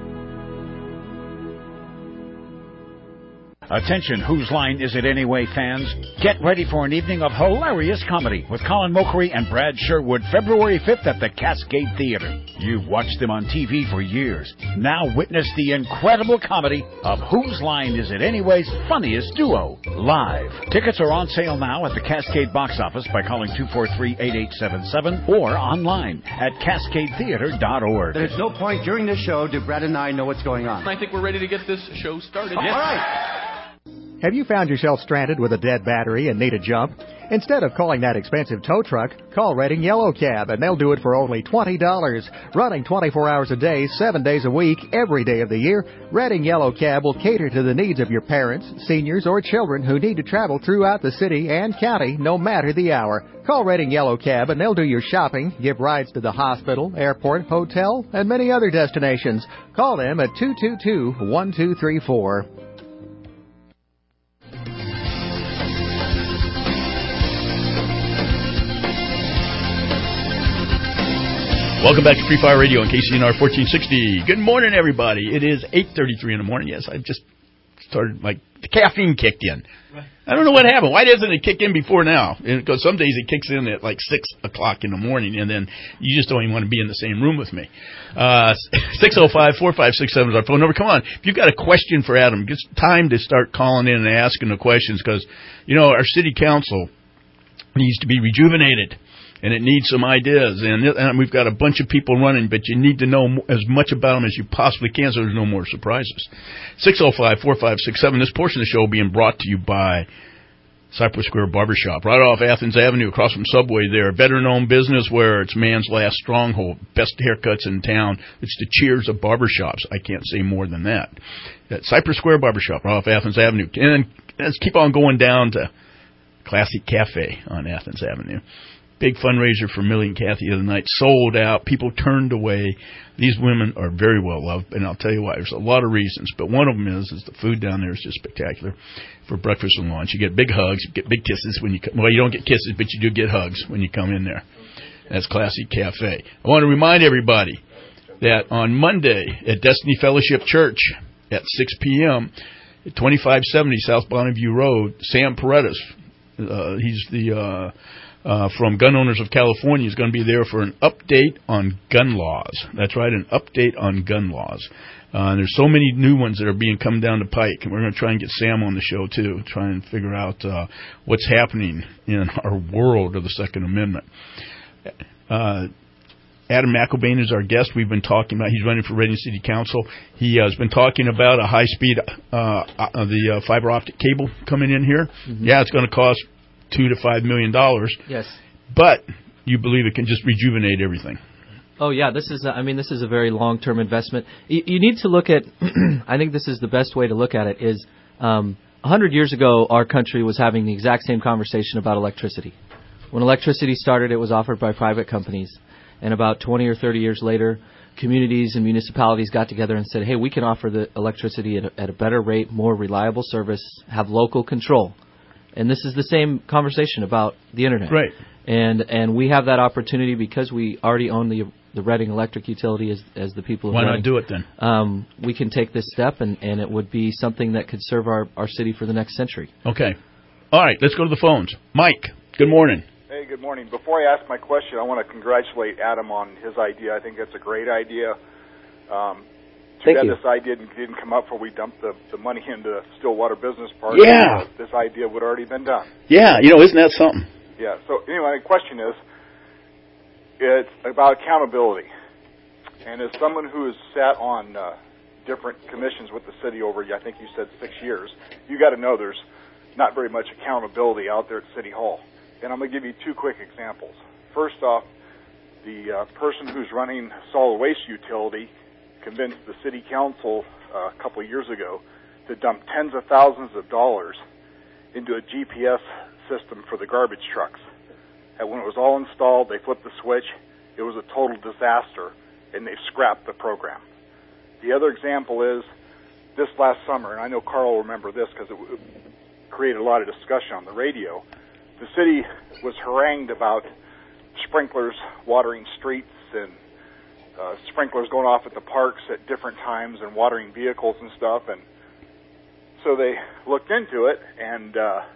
Attention, Whose Line Is It Anyway fans? Get ready for an evening of hilarious comedy with Colin Mochrie and Brad Sherwood February 5th at the Cascade Theater. You've watched them on TV for years. Now witness the incredible comedy of Whose Line Is It Anyway's funniest duo, live. Tickets are on sale now at the Cascade box office by calling 243-8877 or online at cascadetheater.org. There's no point during this show do Brad and I know what's going on. I think we're ready to get this show started. All right. Have you found yourself stranded with a dead battery and need a jump? Instead of calling that expensive tow truck, call Reading Yellow Cab, and they'll do it for only $20. Running 24 hours a day, 7 days a week, every day of the year, Reading Yellow Cab will cater to the needs of your parents, seniors, or children who need to travel throughout the city and county, no matter the hour. Call Reading Yellow Cab, and they'll do your shopping, give rides to the hospital, airport, hotel, and many other destinations. Call them at 222-1234. Welcome back to Free Fire Radio on KCNR 1460. Good morning, everybody. It is 8:33 in the morning. Yes, I just started, like, the caffeine kicked in. Right. I don't know what happened. Why doesn't it kick in before now? Because some days it kicks in at like 6 o'clock in the morning, and then you just don't even want to be in the same room with me. 605-4567 is our phone number. Come on. If you've got a question for Adam, it's time to start calling in and asking the questions because, you know, our city council needs to be rejuvenated. And it needs some ideas, and we've got a bunch of people running, but you need to know as much about them as you possibly can so there's no more surprises. 605-4567, this portion of the show being brought to you by Cypress Square Barbershop, right off Athens Avenue, across from Subway there. A better-known business where it's man's last stronghold, best haircuts in town. It's the cheers of barbershops. I can't say more than that. At Cypress Square Barbershop, right off Athens Avenue. And let's keep on going down to Classic Cafe on Athens Avenue. Big fundraiser for Millie and Kathy the other night. Sold out. People turned away. These women are very well loved, and I'll tell you why. There's a lot of reasons, but one of them is the food down there is just spectacular. For breakfast and lunch, you get big hugs, you get big kisses when you come. Well, you don't get kisses, but you do get hugs when you come in there. That's Classic Cafe. I want to remind everybody that on Monday at Destiny Fellowship Church at 6 p.m. at 2570 South Bonneview Road, Sam Paredes, he's the from Gun Owners of California, is going to be there for an update on gun laws. That's right, an update on gun laws. And there's so many new ones that are being come down the pike, and we're going to try and get Sam on the show too, try and figure out what's happening in our world of the Second Amendment. Adam McElbain is our guest. We've been talking about, he's running for Reading City Council. He has been talking about a high-speed, the fiber optic cable coming in here. Mm-hmm. Yeah, it's going to cost $2 to $5 million. Yes. But you believe it can just rejuvenate everything. Oh, yeah. This is a very long-term investment. You need to look at, I think this is the best way to look at it, is 100 years ago, our country was having the exact same conversation about electricity. When electricity started, it was offered by private companies. And about 20 or 30 years later, communities and municipalities got together and said, hey, we can offer the electricity at a better rate, more reliable service, have local control. And this is the same conversation about the Internet. Right. And we have that opportunity because we already own the Reading Electric Utility as the people of Why Reading. not do it then? We can take this step, and it would be something that could serve our city for the next century. Okay. All right, let's go to the phones. Mike, good morning. Hey, good morning. Before I ask my question, I want to congratulate Adam on his idea. I think that's a great idea. Too bad this idea didn't come up before we dumped the money into Stillwater Business Park. Yeah. This idea would already been done. Yeah, isn't that something? Yeah. So anyway, the question is, it's about accountability. And as someone who has sat on different commissions with the city over, I think you said 6 years, you got to know there's not very much accountability out there at City Hall. And I'm going to give you two quick examples. First off, the person who's running solid waste utility convinced the city council a couple of years ago to dump tens of thousands of dollars into a GPS system for the garbage trucks. And when it was all installed, they flipped the switch. It was a total disaster, and they've scrapped the program. The other example is this last summer, and I know Carl will remember this because it created a lot of discussion on the radio. The city was harangued about sprinklers watering streets and sprinklers going off at the parks at different times and watering vehicles and stuff. And so they looked into it, and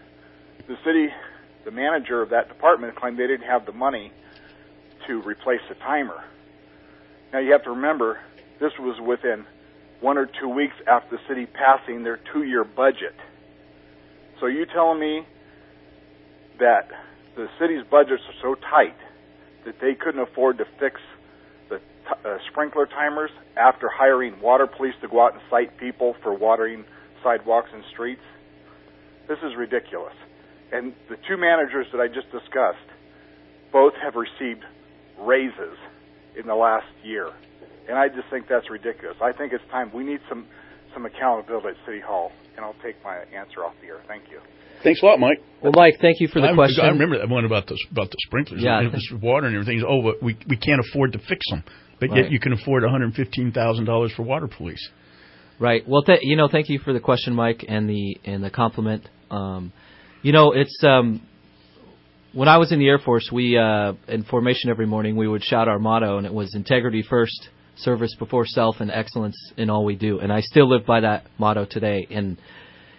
the manager of that department claimed they didn't have the money to replace the timer. Now you have to remember, this was within 1 or 2 weeks after the city passing their 2-year budget. So you telling me that the city's budgets are so tight that they couldn't afford to fix the sprinkler timers after hiring water police to go out and cite people for watering sidewalks and streets? This is ridiculous. And the two managers that I just discussed both have received raises in the last year. And I just think that's ridiculous. I think it's time. We need some accountability at City Hall. And I'll take my answer off the air. Thank you. Thanks a lot, Mike. Well, Mike, thank you for the question. I remember that one about the sprinklers. Yeah, it was water and everything. Oh, but we can't afford to fix them. But right. Yet you can afford $115,000 for water police. Right. Well, thank you for the question, Mike, and the compliment. It's when I was in the Air Force, we in formation every morning we would shout our motto, and it was integrity first, service before self, and excellence in all we do. And I still live by that motto today. And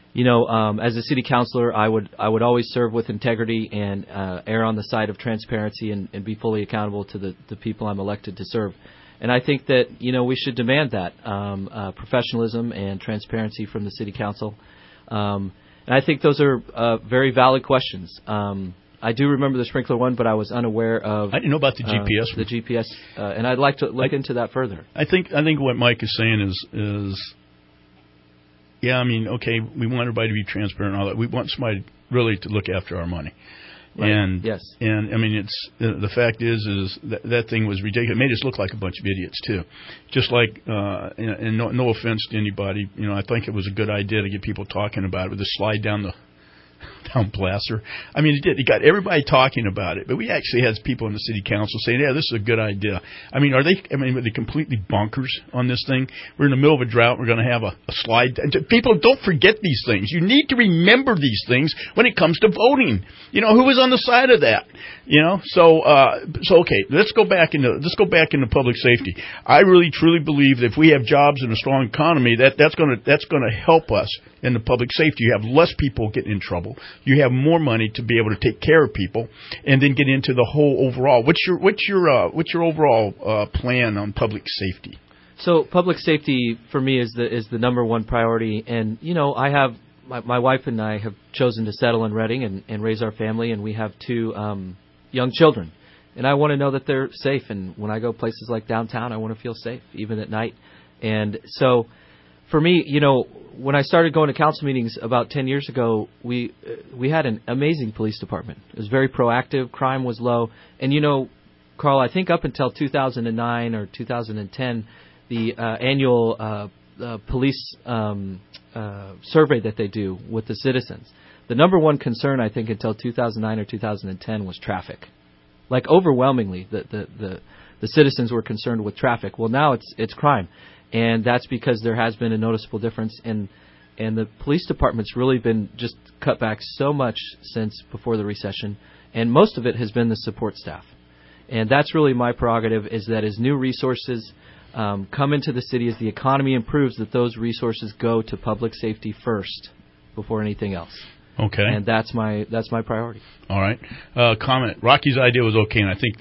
as a city councilor, I would always serve with integrity and err on the side of transparency and be fully accountable to the people I'm elected to serve. And I think that, we should demand that professionalism and transparency from the city council. And I think those are very valid questions. I do remember the sprinkler one, but I was unaware of. I didn't know about the GPS. The GPS, and I'd like to look into that further. I think what Mike is saying is, yeah, I mean, okay, we want everybody to be transparent and all that. We want somebody really to look after our money. Right. And yes, and I mean, it's the fact is that thing was ridiculous. It made us look like a bunch of idiots too. Just like, and no offense to anybody, I think it was a good idea to get people talking about it with the slide down Placer. I mean, it did. It got everybody talking about it. But we actually had people in the city council saying, yeah, this is a good idea. I mean, are they completely bonkers on this thing? We're in the middle of a drought. We're going to have a slide. People, don't forget these things. You need to remember these things when it comes to voting. Who was on the side of that? So okay, let's go back into public safety. I really truly believe that if we have jobs and a strong economy, that's going to help us in the public safety. You have less people getting in trouble. You have more money to be able to take care of people, and then get into the whole overall. What's your overall plan on public safety? So public safety for me is the number one priority, and I have my wife and I have chosen to settle in Reading and raise our family, and we have two young children, and I want to know that they're safe. And when I go places like downtown, I want to feel safe even at night. And so for me, when I started going to council meetings about 10 years ago, we had an amazing police department. It was very proactive. Crime was low. And, Carl, I think up until 2009 or 2010, the annual police survey that they do with the citizens, the number one concern, I think, until 2009 or 2010 was traffic. Like, overwhelmingly, the citizens were concerned with traffic. Well, now it's crime. And that's because there has been a noticeable difference, and the police department's really been just cut back so much since before the recession, and most of it has been the support staff. And that's really my prerogative, is that as new resources come into the city, as the economy improves, that those resources go to public safety first before anything else. Okay. And that's my priority. All right. Comment. Rocky's idea was okay, and I think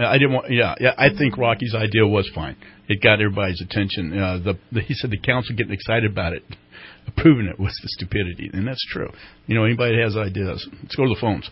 I think Rocky's idea was fine. It got everybody's attention. He said the council getting excited about it, approving it was the stupidity, and that's true. Anybody that has ideas. Let's go to the phones.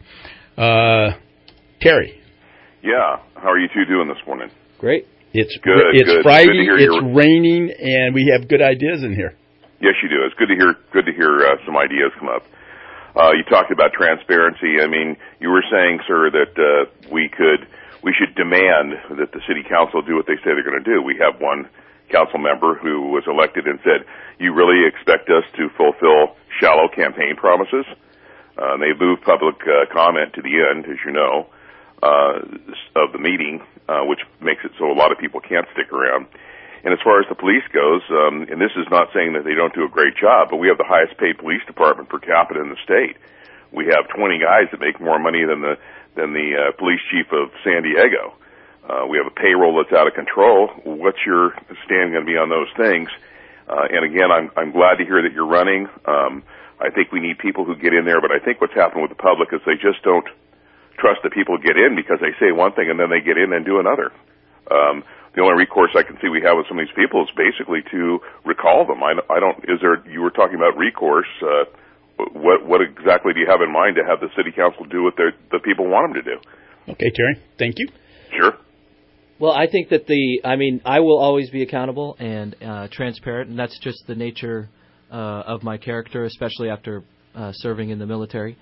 Terry. Yeah. How are you two doing this morning? Great. It's good. It's good. Friday. Good It's raining, and we have good ideas in here. Yes, you do. It's good to hear some ideas come up. You talked about transparency. I mean, you were saying, sir, that we should demand that the city council do what they say they're going to do. We have one council member who was elected and said, you really expect us to fulfill shallow campaign promises? They moved public comment to the end, as you know, of the meeting, which makes it so a lot of people can't stick around. And as far as the police goes, and this is not saying that they don't do a great job, but we have the highest paid police department per capita in the state. We have 20 guys that make more money than the police chief of San Diego. We have a payroll that's out of control. What's your stand going to be on those things? And again, I'm glad to hear that you're running. I think we need people who get in there, but I think what's happened with the public is they just don't trust that people get in because they say one thing and then they get in and do another. The only recourse I can see we have with some of these people is basically to recall them. You were talking about recourse. What exactly do you have in mind to have the city council do what the people want them to do? Okay, Terry. Thank you. Sure. Well, I think that I will always be accountable and transparent, and that's just the nature of my character, especially after serving in the military.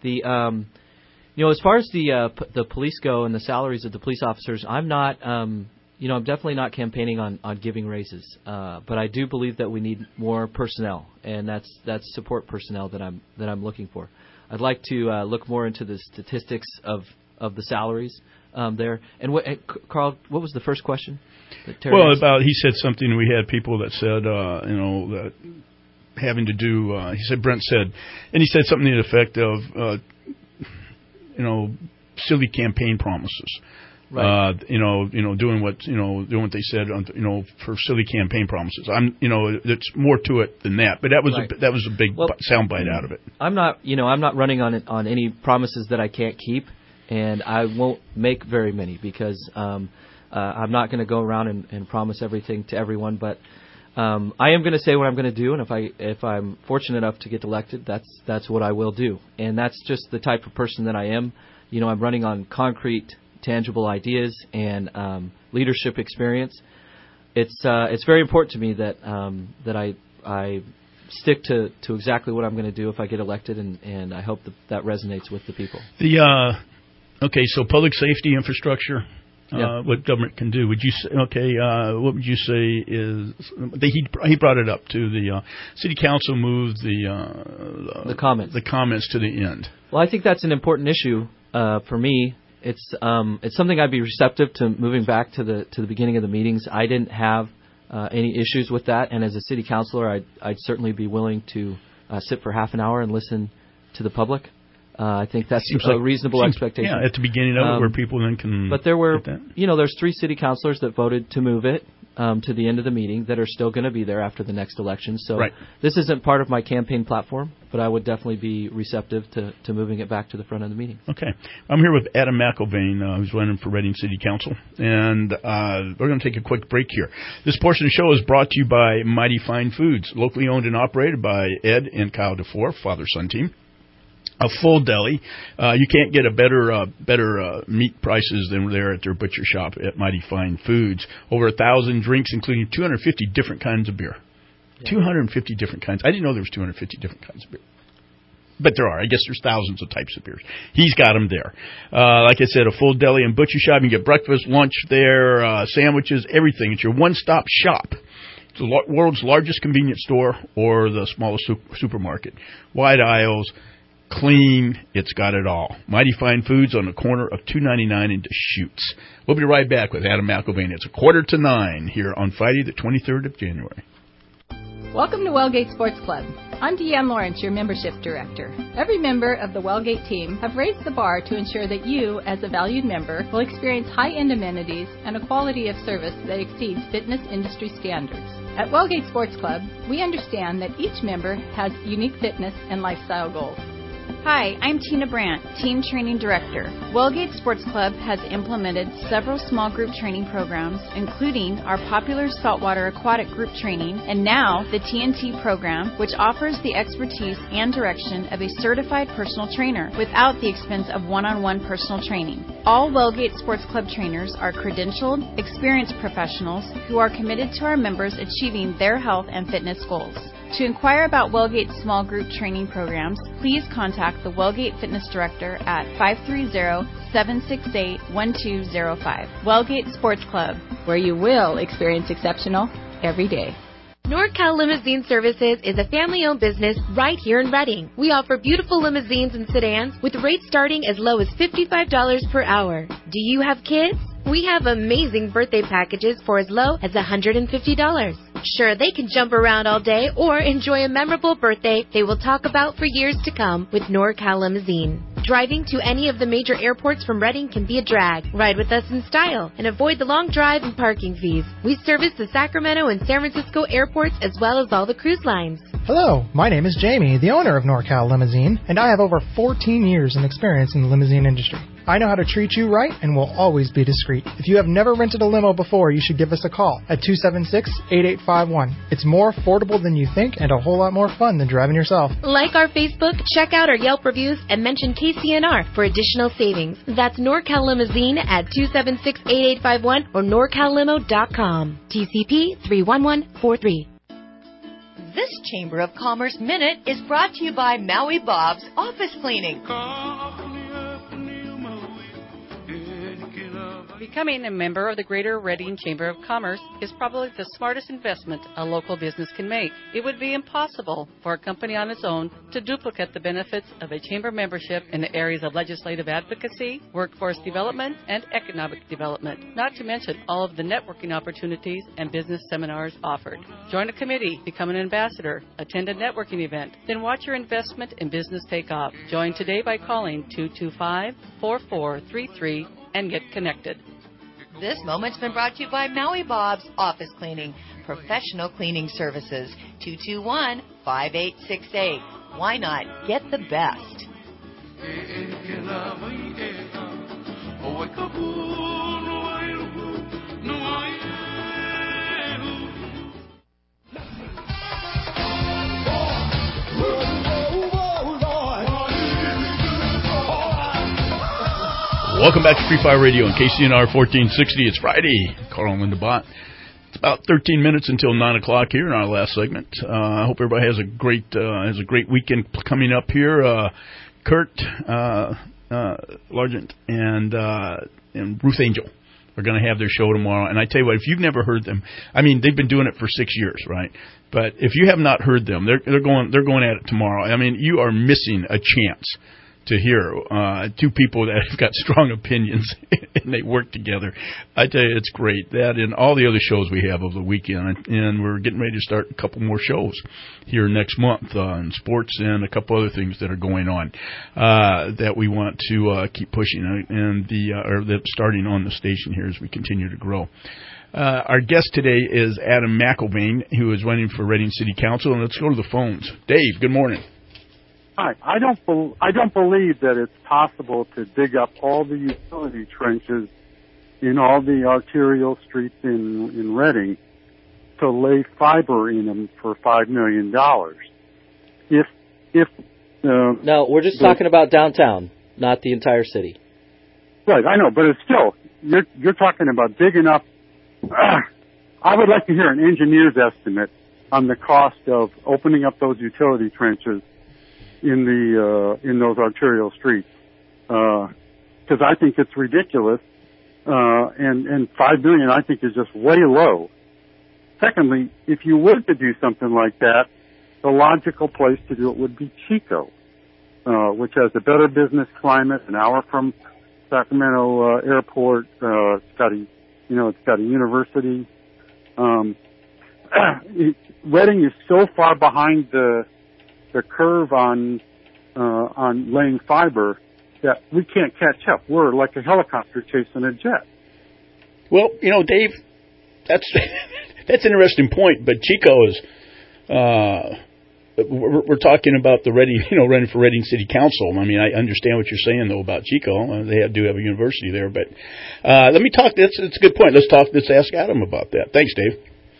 As far as the police go and the salaries of the police officers, I'm not. I'm definitely not campaigning on giving raises, but I do believe that we need more personnel, and that's support personnel that I'm looking for. I'd like to look more into the statistics of the salaries there. And Carl, what was the first question? Well, he said something. We had people that said, that having to do. Brent said, and he said something to the effect of, silly campaign promises. Right. Doing what they said on, for silly campaign promises. There's more to it than that. But that was a big soundbite out of it. I'm not running on any promises that I can't keep, and I won't make very many because I'm not going to go around and promise everything to everyone. But I am going to say what I'm going to do, and if I'm fortunate enough to get elected, that's what I will do. And that's just the type of person that I am. I'm running on concrete, tangible ideas and leadership experience. It's very important to me that I stick to exactly what I'm going to do if I get elected, and I hope that resonates with the people. So public safety infrastructure, what government can do. Would you say? What would you say is he brought it up to the city council moved the comments to the end. Well, I think that's an important issue for me. It's something I'd be receptive to moving back to the beginning of the meetings. I didn't have any issues with that, and as a city councilor, I'd certainly be willing to sit for half an hour and listen to the public. I think that's a reasonable expectation. Yeah, at the beginning of it, where people then can. But there's 3 city councilors that voted to move it to the end of the meeting that are still going to be there after the next election. So this isn't part of my campaign platform, but I would definitely be receptive to moving it back to the front of the meeting. Okay. I'm here with Adam McIlvaine, who's running for Reading City Council, and we're going to take a quick break here. This portion of the show is brought to you by Mighty Fine Foods, locally owned and operated by Ed and Kyle DeFore, father-son team. A full deli. You can't get a better meat prices than there at their butcher shop at Mighty Fine Foods. Over 1,000 drinks, including 250 different kinds of beer. Yeah. 250 different kinds. I didn't know there was 250 different kinds of beer. But there are. I guess there's thousands of types of beers. He's got them there. Like I said, a full deli and butcher shop. You can get breakfast, lunch there, sandwiches, everything. It's your one-stop shop. It's the world's largest convenience store or the smallest supermarket. Wide aisles. Clean, it's got it all. Mighty Fine Foods on the corner of 299 and Deschutes. We'll be right back with Adam McIlvaine. It's 8:45 here on Friday, the 23rd of January. Welcome to Wellgate Sports Club. I'm Deanne Lawrence, your membership director. Every member of the Wellgate team have raised the bar to ensure that you, as a valued member, will experience high-end amenities and a quality of service that exceeds fitness industry standards. At Wellgate Sports Club, we understand that each member has unique fitness and lifestyle goals. Hi, I'm Tina Brandt, Team Training Director. Wellgate Sports Club has implemented several small group training programs, including our popular saltwater aquatic group training, and now the TNT program, which offers the expertise and direction of a certified personal trainer without the expense of one-on-one personal training. All Wellgate Sports Club trainers are credentialed, experienced professionals who are committed to our members achieving their health and fitness goals. To inquire about Wellgate small group training programs, please contact the Wellgate Fitness Director at 530-768-1205. Wellgate Sports Club, where you will experience exceptional every day. NorCal Limousine Services is a family-owned business right here in Reading. We offer beautiful limousines and sedans with rates starting as low as $55 per hour. Do you have kids? We have amazing birthday packages for as low as $150. Sure, they can jump around all day or enjoy a memorable birthday they will talk about for years to come with NorCal Limousine. Driving to any of the major airports from Reading can be a drag. Ride with us in style and avoid the long drive and parking fees. We service the Sacramento and San Francisco airports as well as all the cruise lines. Hello, my name is Jamie, the owner of NorCal Limousine, and I have over 14 years in experience in the limousine industry. I know how to treat you right and will always be discreet. If you have never rented a limo before, you should give us a call at 276-8851. It's more affordable than you think and a whole lot more fun than driving yourself. Like our Facebook, check out our Yelp reviews, and mention KCNR for additional savings. That's NorCal Limousine at 276-8851 or NorCalLimo.com. TCP 31143. This Chamber of Commerce Minute is brought to you by Maui Bob's Office Cleaning. Becoming a member of the Greater Reading Chamber of Commerce is probably the smartest investment a local business can make. It would be impossible for a company on its own to duplicate the benefits of a chamber membership in the areas of legislative advocacy, workforce development, and economic development, not to mention all of the networking opportunities and business seminars offered. Join a committee, become an ambassador, attend a networking event, then watch your investment in business take off. Join today by calling 225-4433 and get connected. This moment's been brought to you by Maui Bob's Office Cleaning, professional cleaning services. 221-5868. Why not get the best? Welcome back to Free Fire Radio on KCNR 1460. It's Friday. Carl and Linda Bott. It's about 13 minutes until 9 o'clock here in our last segment. I hope everybody has a great weekend coming up here. Kurt Largent and Ruth Angel are going to have their show tomorrow. And I tell you what, if you've never heard them, I mean, they've been doing it for 6 years, right? But if you have not heard them, they're going at it tomorrow. I mean, you are missing a chance to hear two people that have got strong opinions and they work together. I tell you, it's great. That and all the other shows we have over the weekend, and we're getting ready to start a couple more shows here next month on sports and a couple other things that are going on that we want to keep pushing and that's starting on the station here as we continue to grow. Our guest today is Adam McIlvaine, who is running for Reading City Council, and let's go to the phones. Dave, good morning. Hi. I don't believe that it's possible to dig up all the utility trenches in all the arterial streets in Reading to lay fiber in them for $5 million. No, we're just talking about downtown, not the entire city. Right, I know, but it's still you're talking about digging up. I would like to hear an engineer's estimate on the cost of opening up those utility trenches in those arterial streets, because I think it's ridiculous, and $5 million I think is just way low. Secondly, if you were to do something like that, the logical place to do it would be Chico, which has a better business climate, an hour from Sacramento Airport. It's got a university. Reading is so far behind the curve on laying fiber that we can't catch up. We're like a helicopter chasing a jet. Well, Dave, that's an interesting point. But Chico is we're talking about the running for Reading City Council. I mean, I understand what you're saying though about Chico. They do have a university there, but let me talk. That's a good point. Let's ask Adam about that. Thanks, Dave.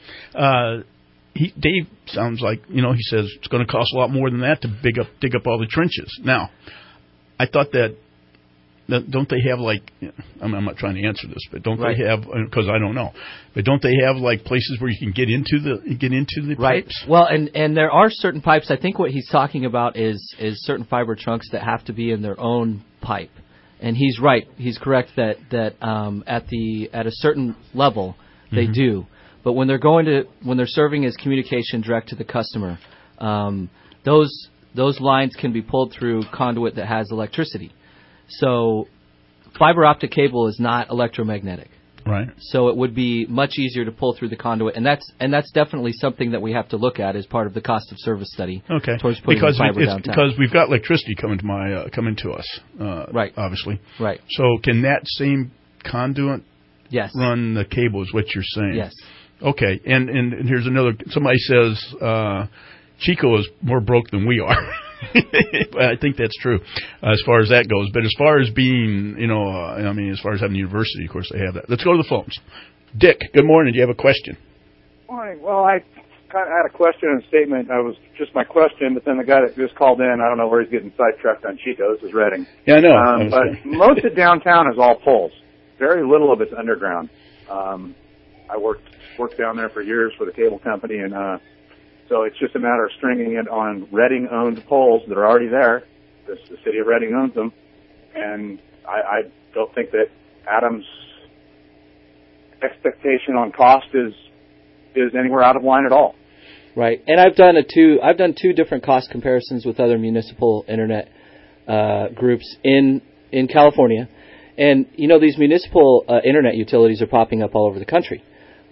Dave sounds like, he says it's going to cost a lot more than that to dig up all the trenches. Now, I thought that don't they have I'm not trying to answer this, but don't they have, because I don't know, but don't they have places where you can get into the pipes? Well, and there are certain pipes. I think what he's talking about is certain fiber trunks that have to be in their own pipe. And he's right. He's correct that at a certain level they do. But when they're serving as communication direct to the customer, those lines can be pulled through conduit that has electricity. So fiber optic cable is not electromagnetic. Right. So it would be much easier to pull through the conduit, and that's definitely something that we have to look at as part of the cost of service study. Okay. Towards putting the fiber downtown. Because we've got electricity coming to us. Right. Obviously. Right. So can that same conduit run the cable? Is what you're saying? Yes. Okay, and here's another. Somebody says Chico is more broke than we are. I think that's true as far as that goes. But as far as being, as far as having a university, of course they have that. Let's go to the phones. Dick, good morning. Do you have a question? Morning. Well, I kind of had a question and a statement. I was just my question, but then the guy that just called in, I don't know where he's getting sidetracked on Chico. This is Reading. Yeah, I know. But most of downtown is all poles. Very little of it's underground. I worked down there for years for the cable company, and so it's just a matter of stringing it on Reading-owned poles that are already there. The city of Reading owns them, and I don't think that Adam's expectation on cost is anywhere out of line at all. Right, and I've done two different cost comparisons with other municipal internet groups in California, and these municipal internet utilities are popping up all over the country.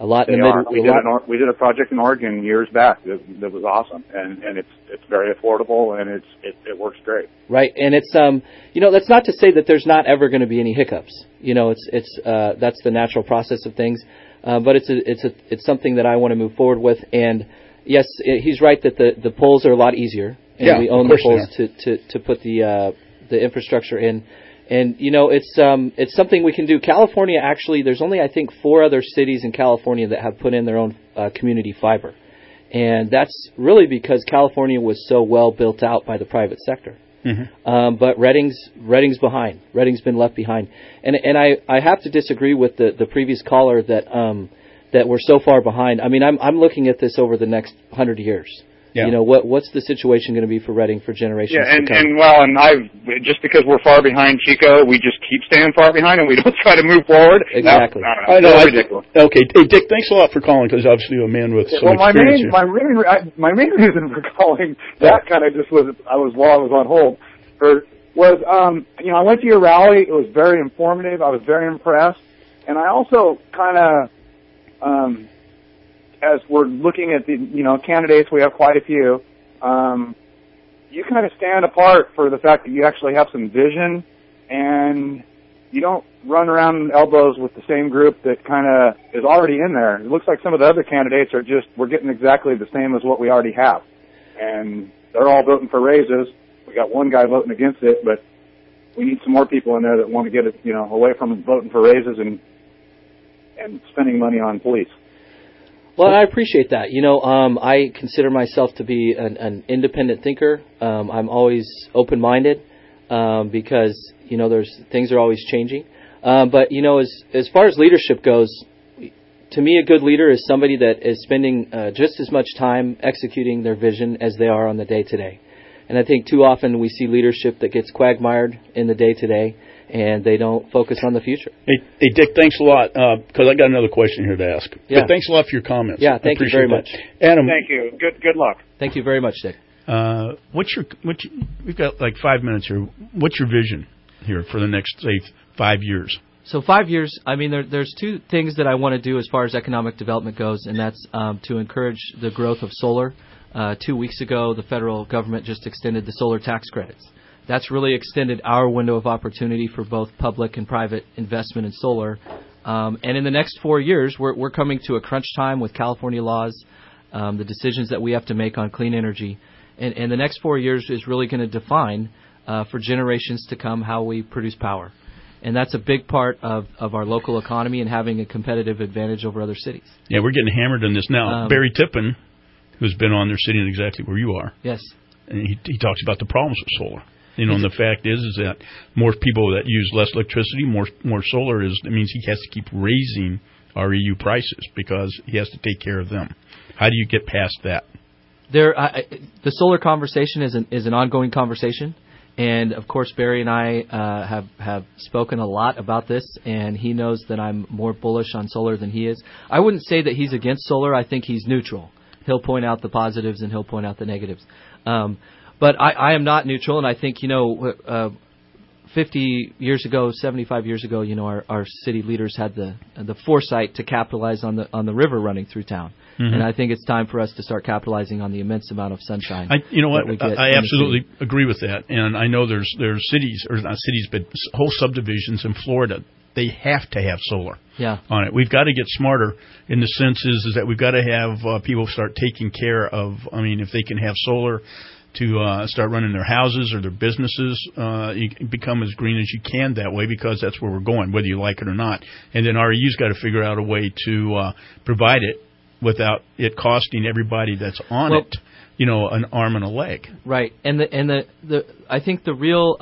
A lot in They the are. We did a project in Oregon years back that was awesome, and it's very affordable, and it works great. Right, and it's that's not to say that there's not ever going to be any hiccups. It's that's the natural process of things, but it's something that I want to move forward with. And yes, he's right that the poles are a lot easier, and we own the poles to put the infrastructure in. And it's something we can do. California, actually, there's only I think 4 other cities in California that have put in their own community fiber, and that's really because California was so well built out by the private sector. Mm-hmm. But Redding's behind. Redding's been left behind, and I have to disagree with the previous caller that we're so far behind. I mean, I'm looking at this over the next 100 years. Yeah. What's the situation going to be for Redding for generations to come? And just because we're far behind Chico, we just keep staying far behind and we don't try to move forward. Exactly. I know. Ridiculous. Okay. Hey, Dick, thanks a lot for calling, because obviously you're a man with some experience my main reason for calling that kind of just was while I was on hold was I went to your rally. It was very informative. I was very impressed, and I also kind of as we're looking at the candidates, we have quite a few. You kind of stand apart for the fact that you actually have some vision, and you don't run around elbows with the same group that kind of is already in there. It looks like some of the other candidates are we're getting exactly the same as what we already have, and they're all voting for raises. We got one guy voting against it, but we need some more people in there that want to get it, away from voting for raises and spending money on police. Well, I appreciate that. I consider myself to be an independent thinker. I'm always open-minded because, there's things are always changing. But, as far as leadership goes, to me, a good leader is somebody that is spending just as much time executing their vision as they are on the day-to-day. And I think too often we see leadership that gets quagmired in the day-to-day, and they don't focus on the future. Hey, Dick, thanks a lot, because I got another question here to ask. Yeah. But thanks a lot for your comments. Yeah, thank you very much. Adam. Thank you. Good luck. Thank you very much, Dick. We've got like 5 minutes here. What's your vision here for the next, say, 5 years? So 5 years, I mean, there's 2 things that I want to do as far as economic development goes, and that's to encourage the growth of solar. 2 weeks ago, the federal government just extended the solar tax credits. That's really extended our window of opportunity for both public and private investment in solar. And in the next 4 years, we're coming to a crunch time with California laws, the decisions that we have to make on clean energy. And the next 4 years is really going to define for generations to come how we produce power. And that's a big part of our local economy and having a competitive advantage over other cities. Yeah, we're getting hammered on this now. Barry Tippin, who's been on there sitting exactly where you are. Yes. And he talks about the problems with solar. And the fact is that more people that use less electricity, more solar it means he has to keep raising REU prices because he has to take care of them. How do you get past that? The solar conversation is an ongoing conversation, and of course Barry and I have spoken a lot about this, and he knows that I'm more bullish on solar than he is. I wouldn't say that he's against solar. I think he's neutral. He'll point out the positives and he'll point out the negatives. But I am not neutral, and I think 50 years ago, 75 years ago, our city leaders had the foresight to capitalize on the river running through town. Mm-hmm. And I think it's time for us to start capitalizing on the immense amount of sunshine. I absolutely agree with that. And I know there's cities, or not cities, but whole subdivisions in Florida. They have to have solar on it. We've got to get smarter in the sense is that we've got to have people start taking care of, if they can have solar to start running their houses or their businesses, you become as green as you can that way because that's where we're going, whether you like it or not. And then REU's got to figure out a way to provide it without it costing everybody that's on it, an arm and a leg. Right. And I think the real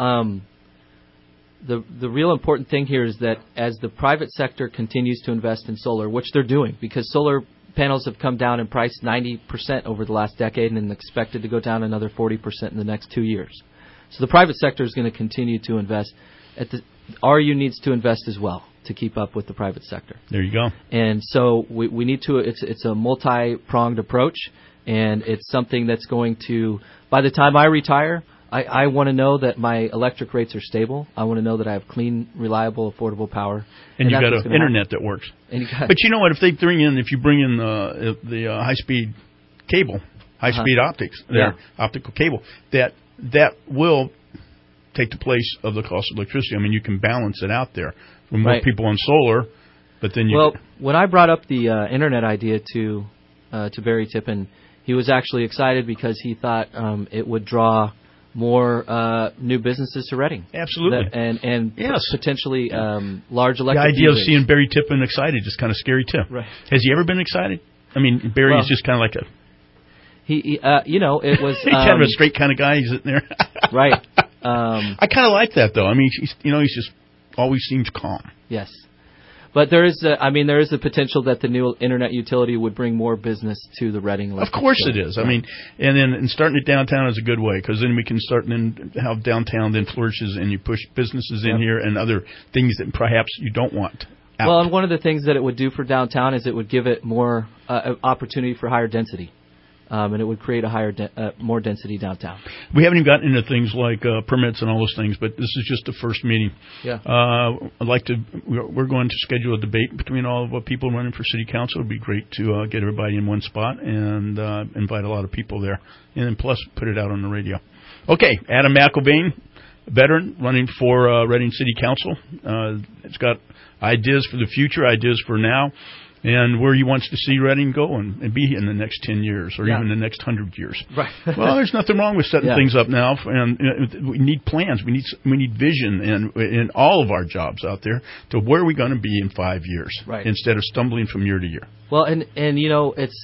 the real important thing here is that as the private sector continues to invest in solar, which they're doing, because solar panels have come down in price 90% over the last decade and expected to go down another 40% in the next 2 years. So the private sector is going to continue to invest. REU needs to invest as well to keep up with the private sector. There you go. And so we need to. It's a multi-pronged approach, and it's something that's going to. By the time I retire, I want to know that my electric rates are stable. I want to know that I have clean, reliable, affordable power. And you've got an internet that works. But you know what? If you bring in the high-speed cable, high-speed optics, optical cable, that will take the place of the cost of electricity. I mean, you can balance it out there. With more people on solar, but then you... Well, when I brought up the internet idea to Barry Tippin, he was actually excited because he thought it would draw more new businesses to Reading. Absolutely. And potentially large electric The idea users. of seeing Barry Tippin excited is kind of scary, too. Right. Has he ever been excited? I mean, Barry is just kind of like a... it was... He's kind of a straight kind of guy. He's sitting there. Right. I kind of like that, though. I mean, he's just always seems calm. Yes. But there is the potential that the new internet utility would bring more business to the Reading. Of course it is. Right. I mean, and starting it downtown is a good way, because then we can start and then have downtown then flourishes, and you push businesses in here and other things that perhaps you don't want out. Well, and one of the things that it would do for downtown is it would give it more opportunity for higher density. And it would create a more density downtown. We haven't even gotten into things like permits and all those things, but this is just the first meeting. Yeah. We're going to schedule a debate between all of the people running for city council. It would be great to get everybody in one spot and invite a lot of people there, and then plus put it out on the radio. Okay, Adam McElvain, veteran, running for Reading City Council. It's got ideas for the future, ideas for now, and where he wants to see Reading go and be in the next 10 years or even the next 100 years. Right. Well, there's nothing wrong with setting things up now, and we need plans. We need vision in all of our jobs out there to where are we going to be in 5 years, instead of stumbling from year to year. Well, and it's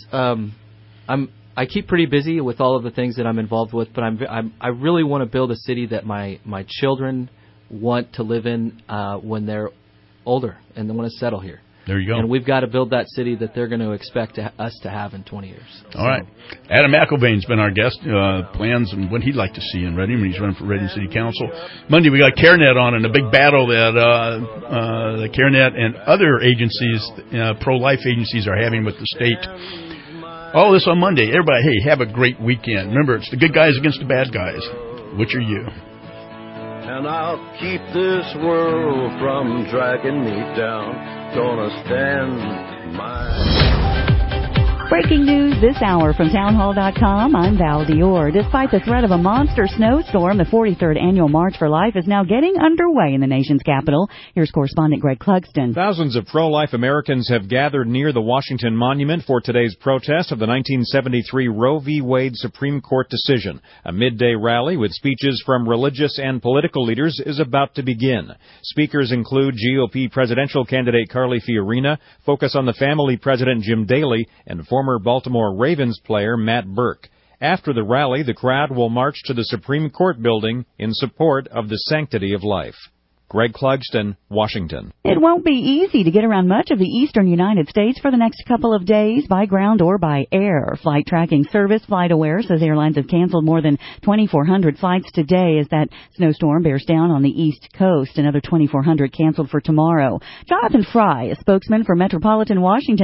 I keep pretty busy with all of the things that I'm involved with, but I really want to build a city that my children want to live in when they're older and they want to settle here. There you go. And we've got to build that city that they're going to expect us to have in 20 years. All right. Adam McElvain's been our guest. Plans and what he'd like to see in Reading when he's running for Reading City Council. Monday we got CareNet on, and a big battle that the CareNet and other agencies, pro-life agencies, are having with the state. All this on Monday. Everybody, hey, have a great weekend. Remember, it's the good guys against the bad guys. Which are you? And I'll keep this world from dragging me down. Gonna stand my... Breaking news this hour from townhall.com. I'm Val Dior. Despite the threat of a monster snowstorm, the 43rd Annual March for Life is now getting underway in the nation's capital. Here's correspondent Greg Clugston. Thousands of pro-life Americans have gathered near the Washington Monument for today's protest of the 1973 Roe v. Wade Supreme Court decision. A midday rally with speeches from religious and political leaders is about to begin. Speakers include GOP presidential candidate Carly Fiorina, Focus on the Family President Jim Daly, and former Baltimore Ravens player Matt Burke. After the rally, the crowd will march to the Supreme Court building in support of the sanctity of life. Greg Clugston, Washington. It won't be easy to get around much of the eastern United States for the next couple of days by ground or by air. Flight tracking service FlightAware says airlines have canceled more than 2,400 flights today as that snowstorm bears down on the East Coast. Another 2,400 canceled for tomorrow. Jonathan Fry, a spokesman for Metropolitan Washington,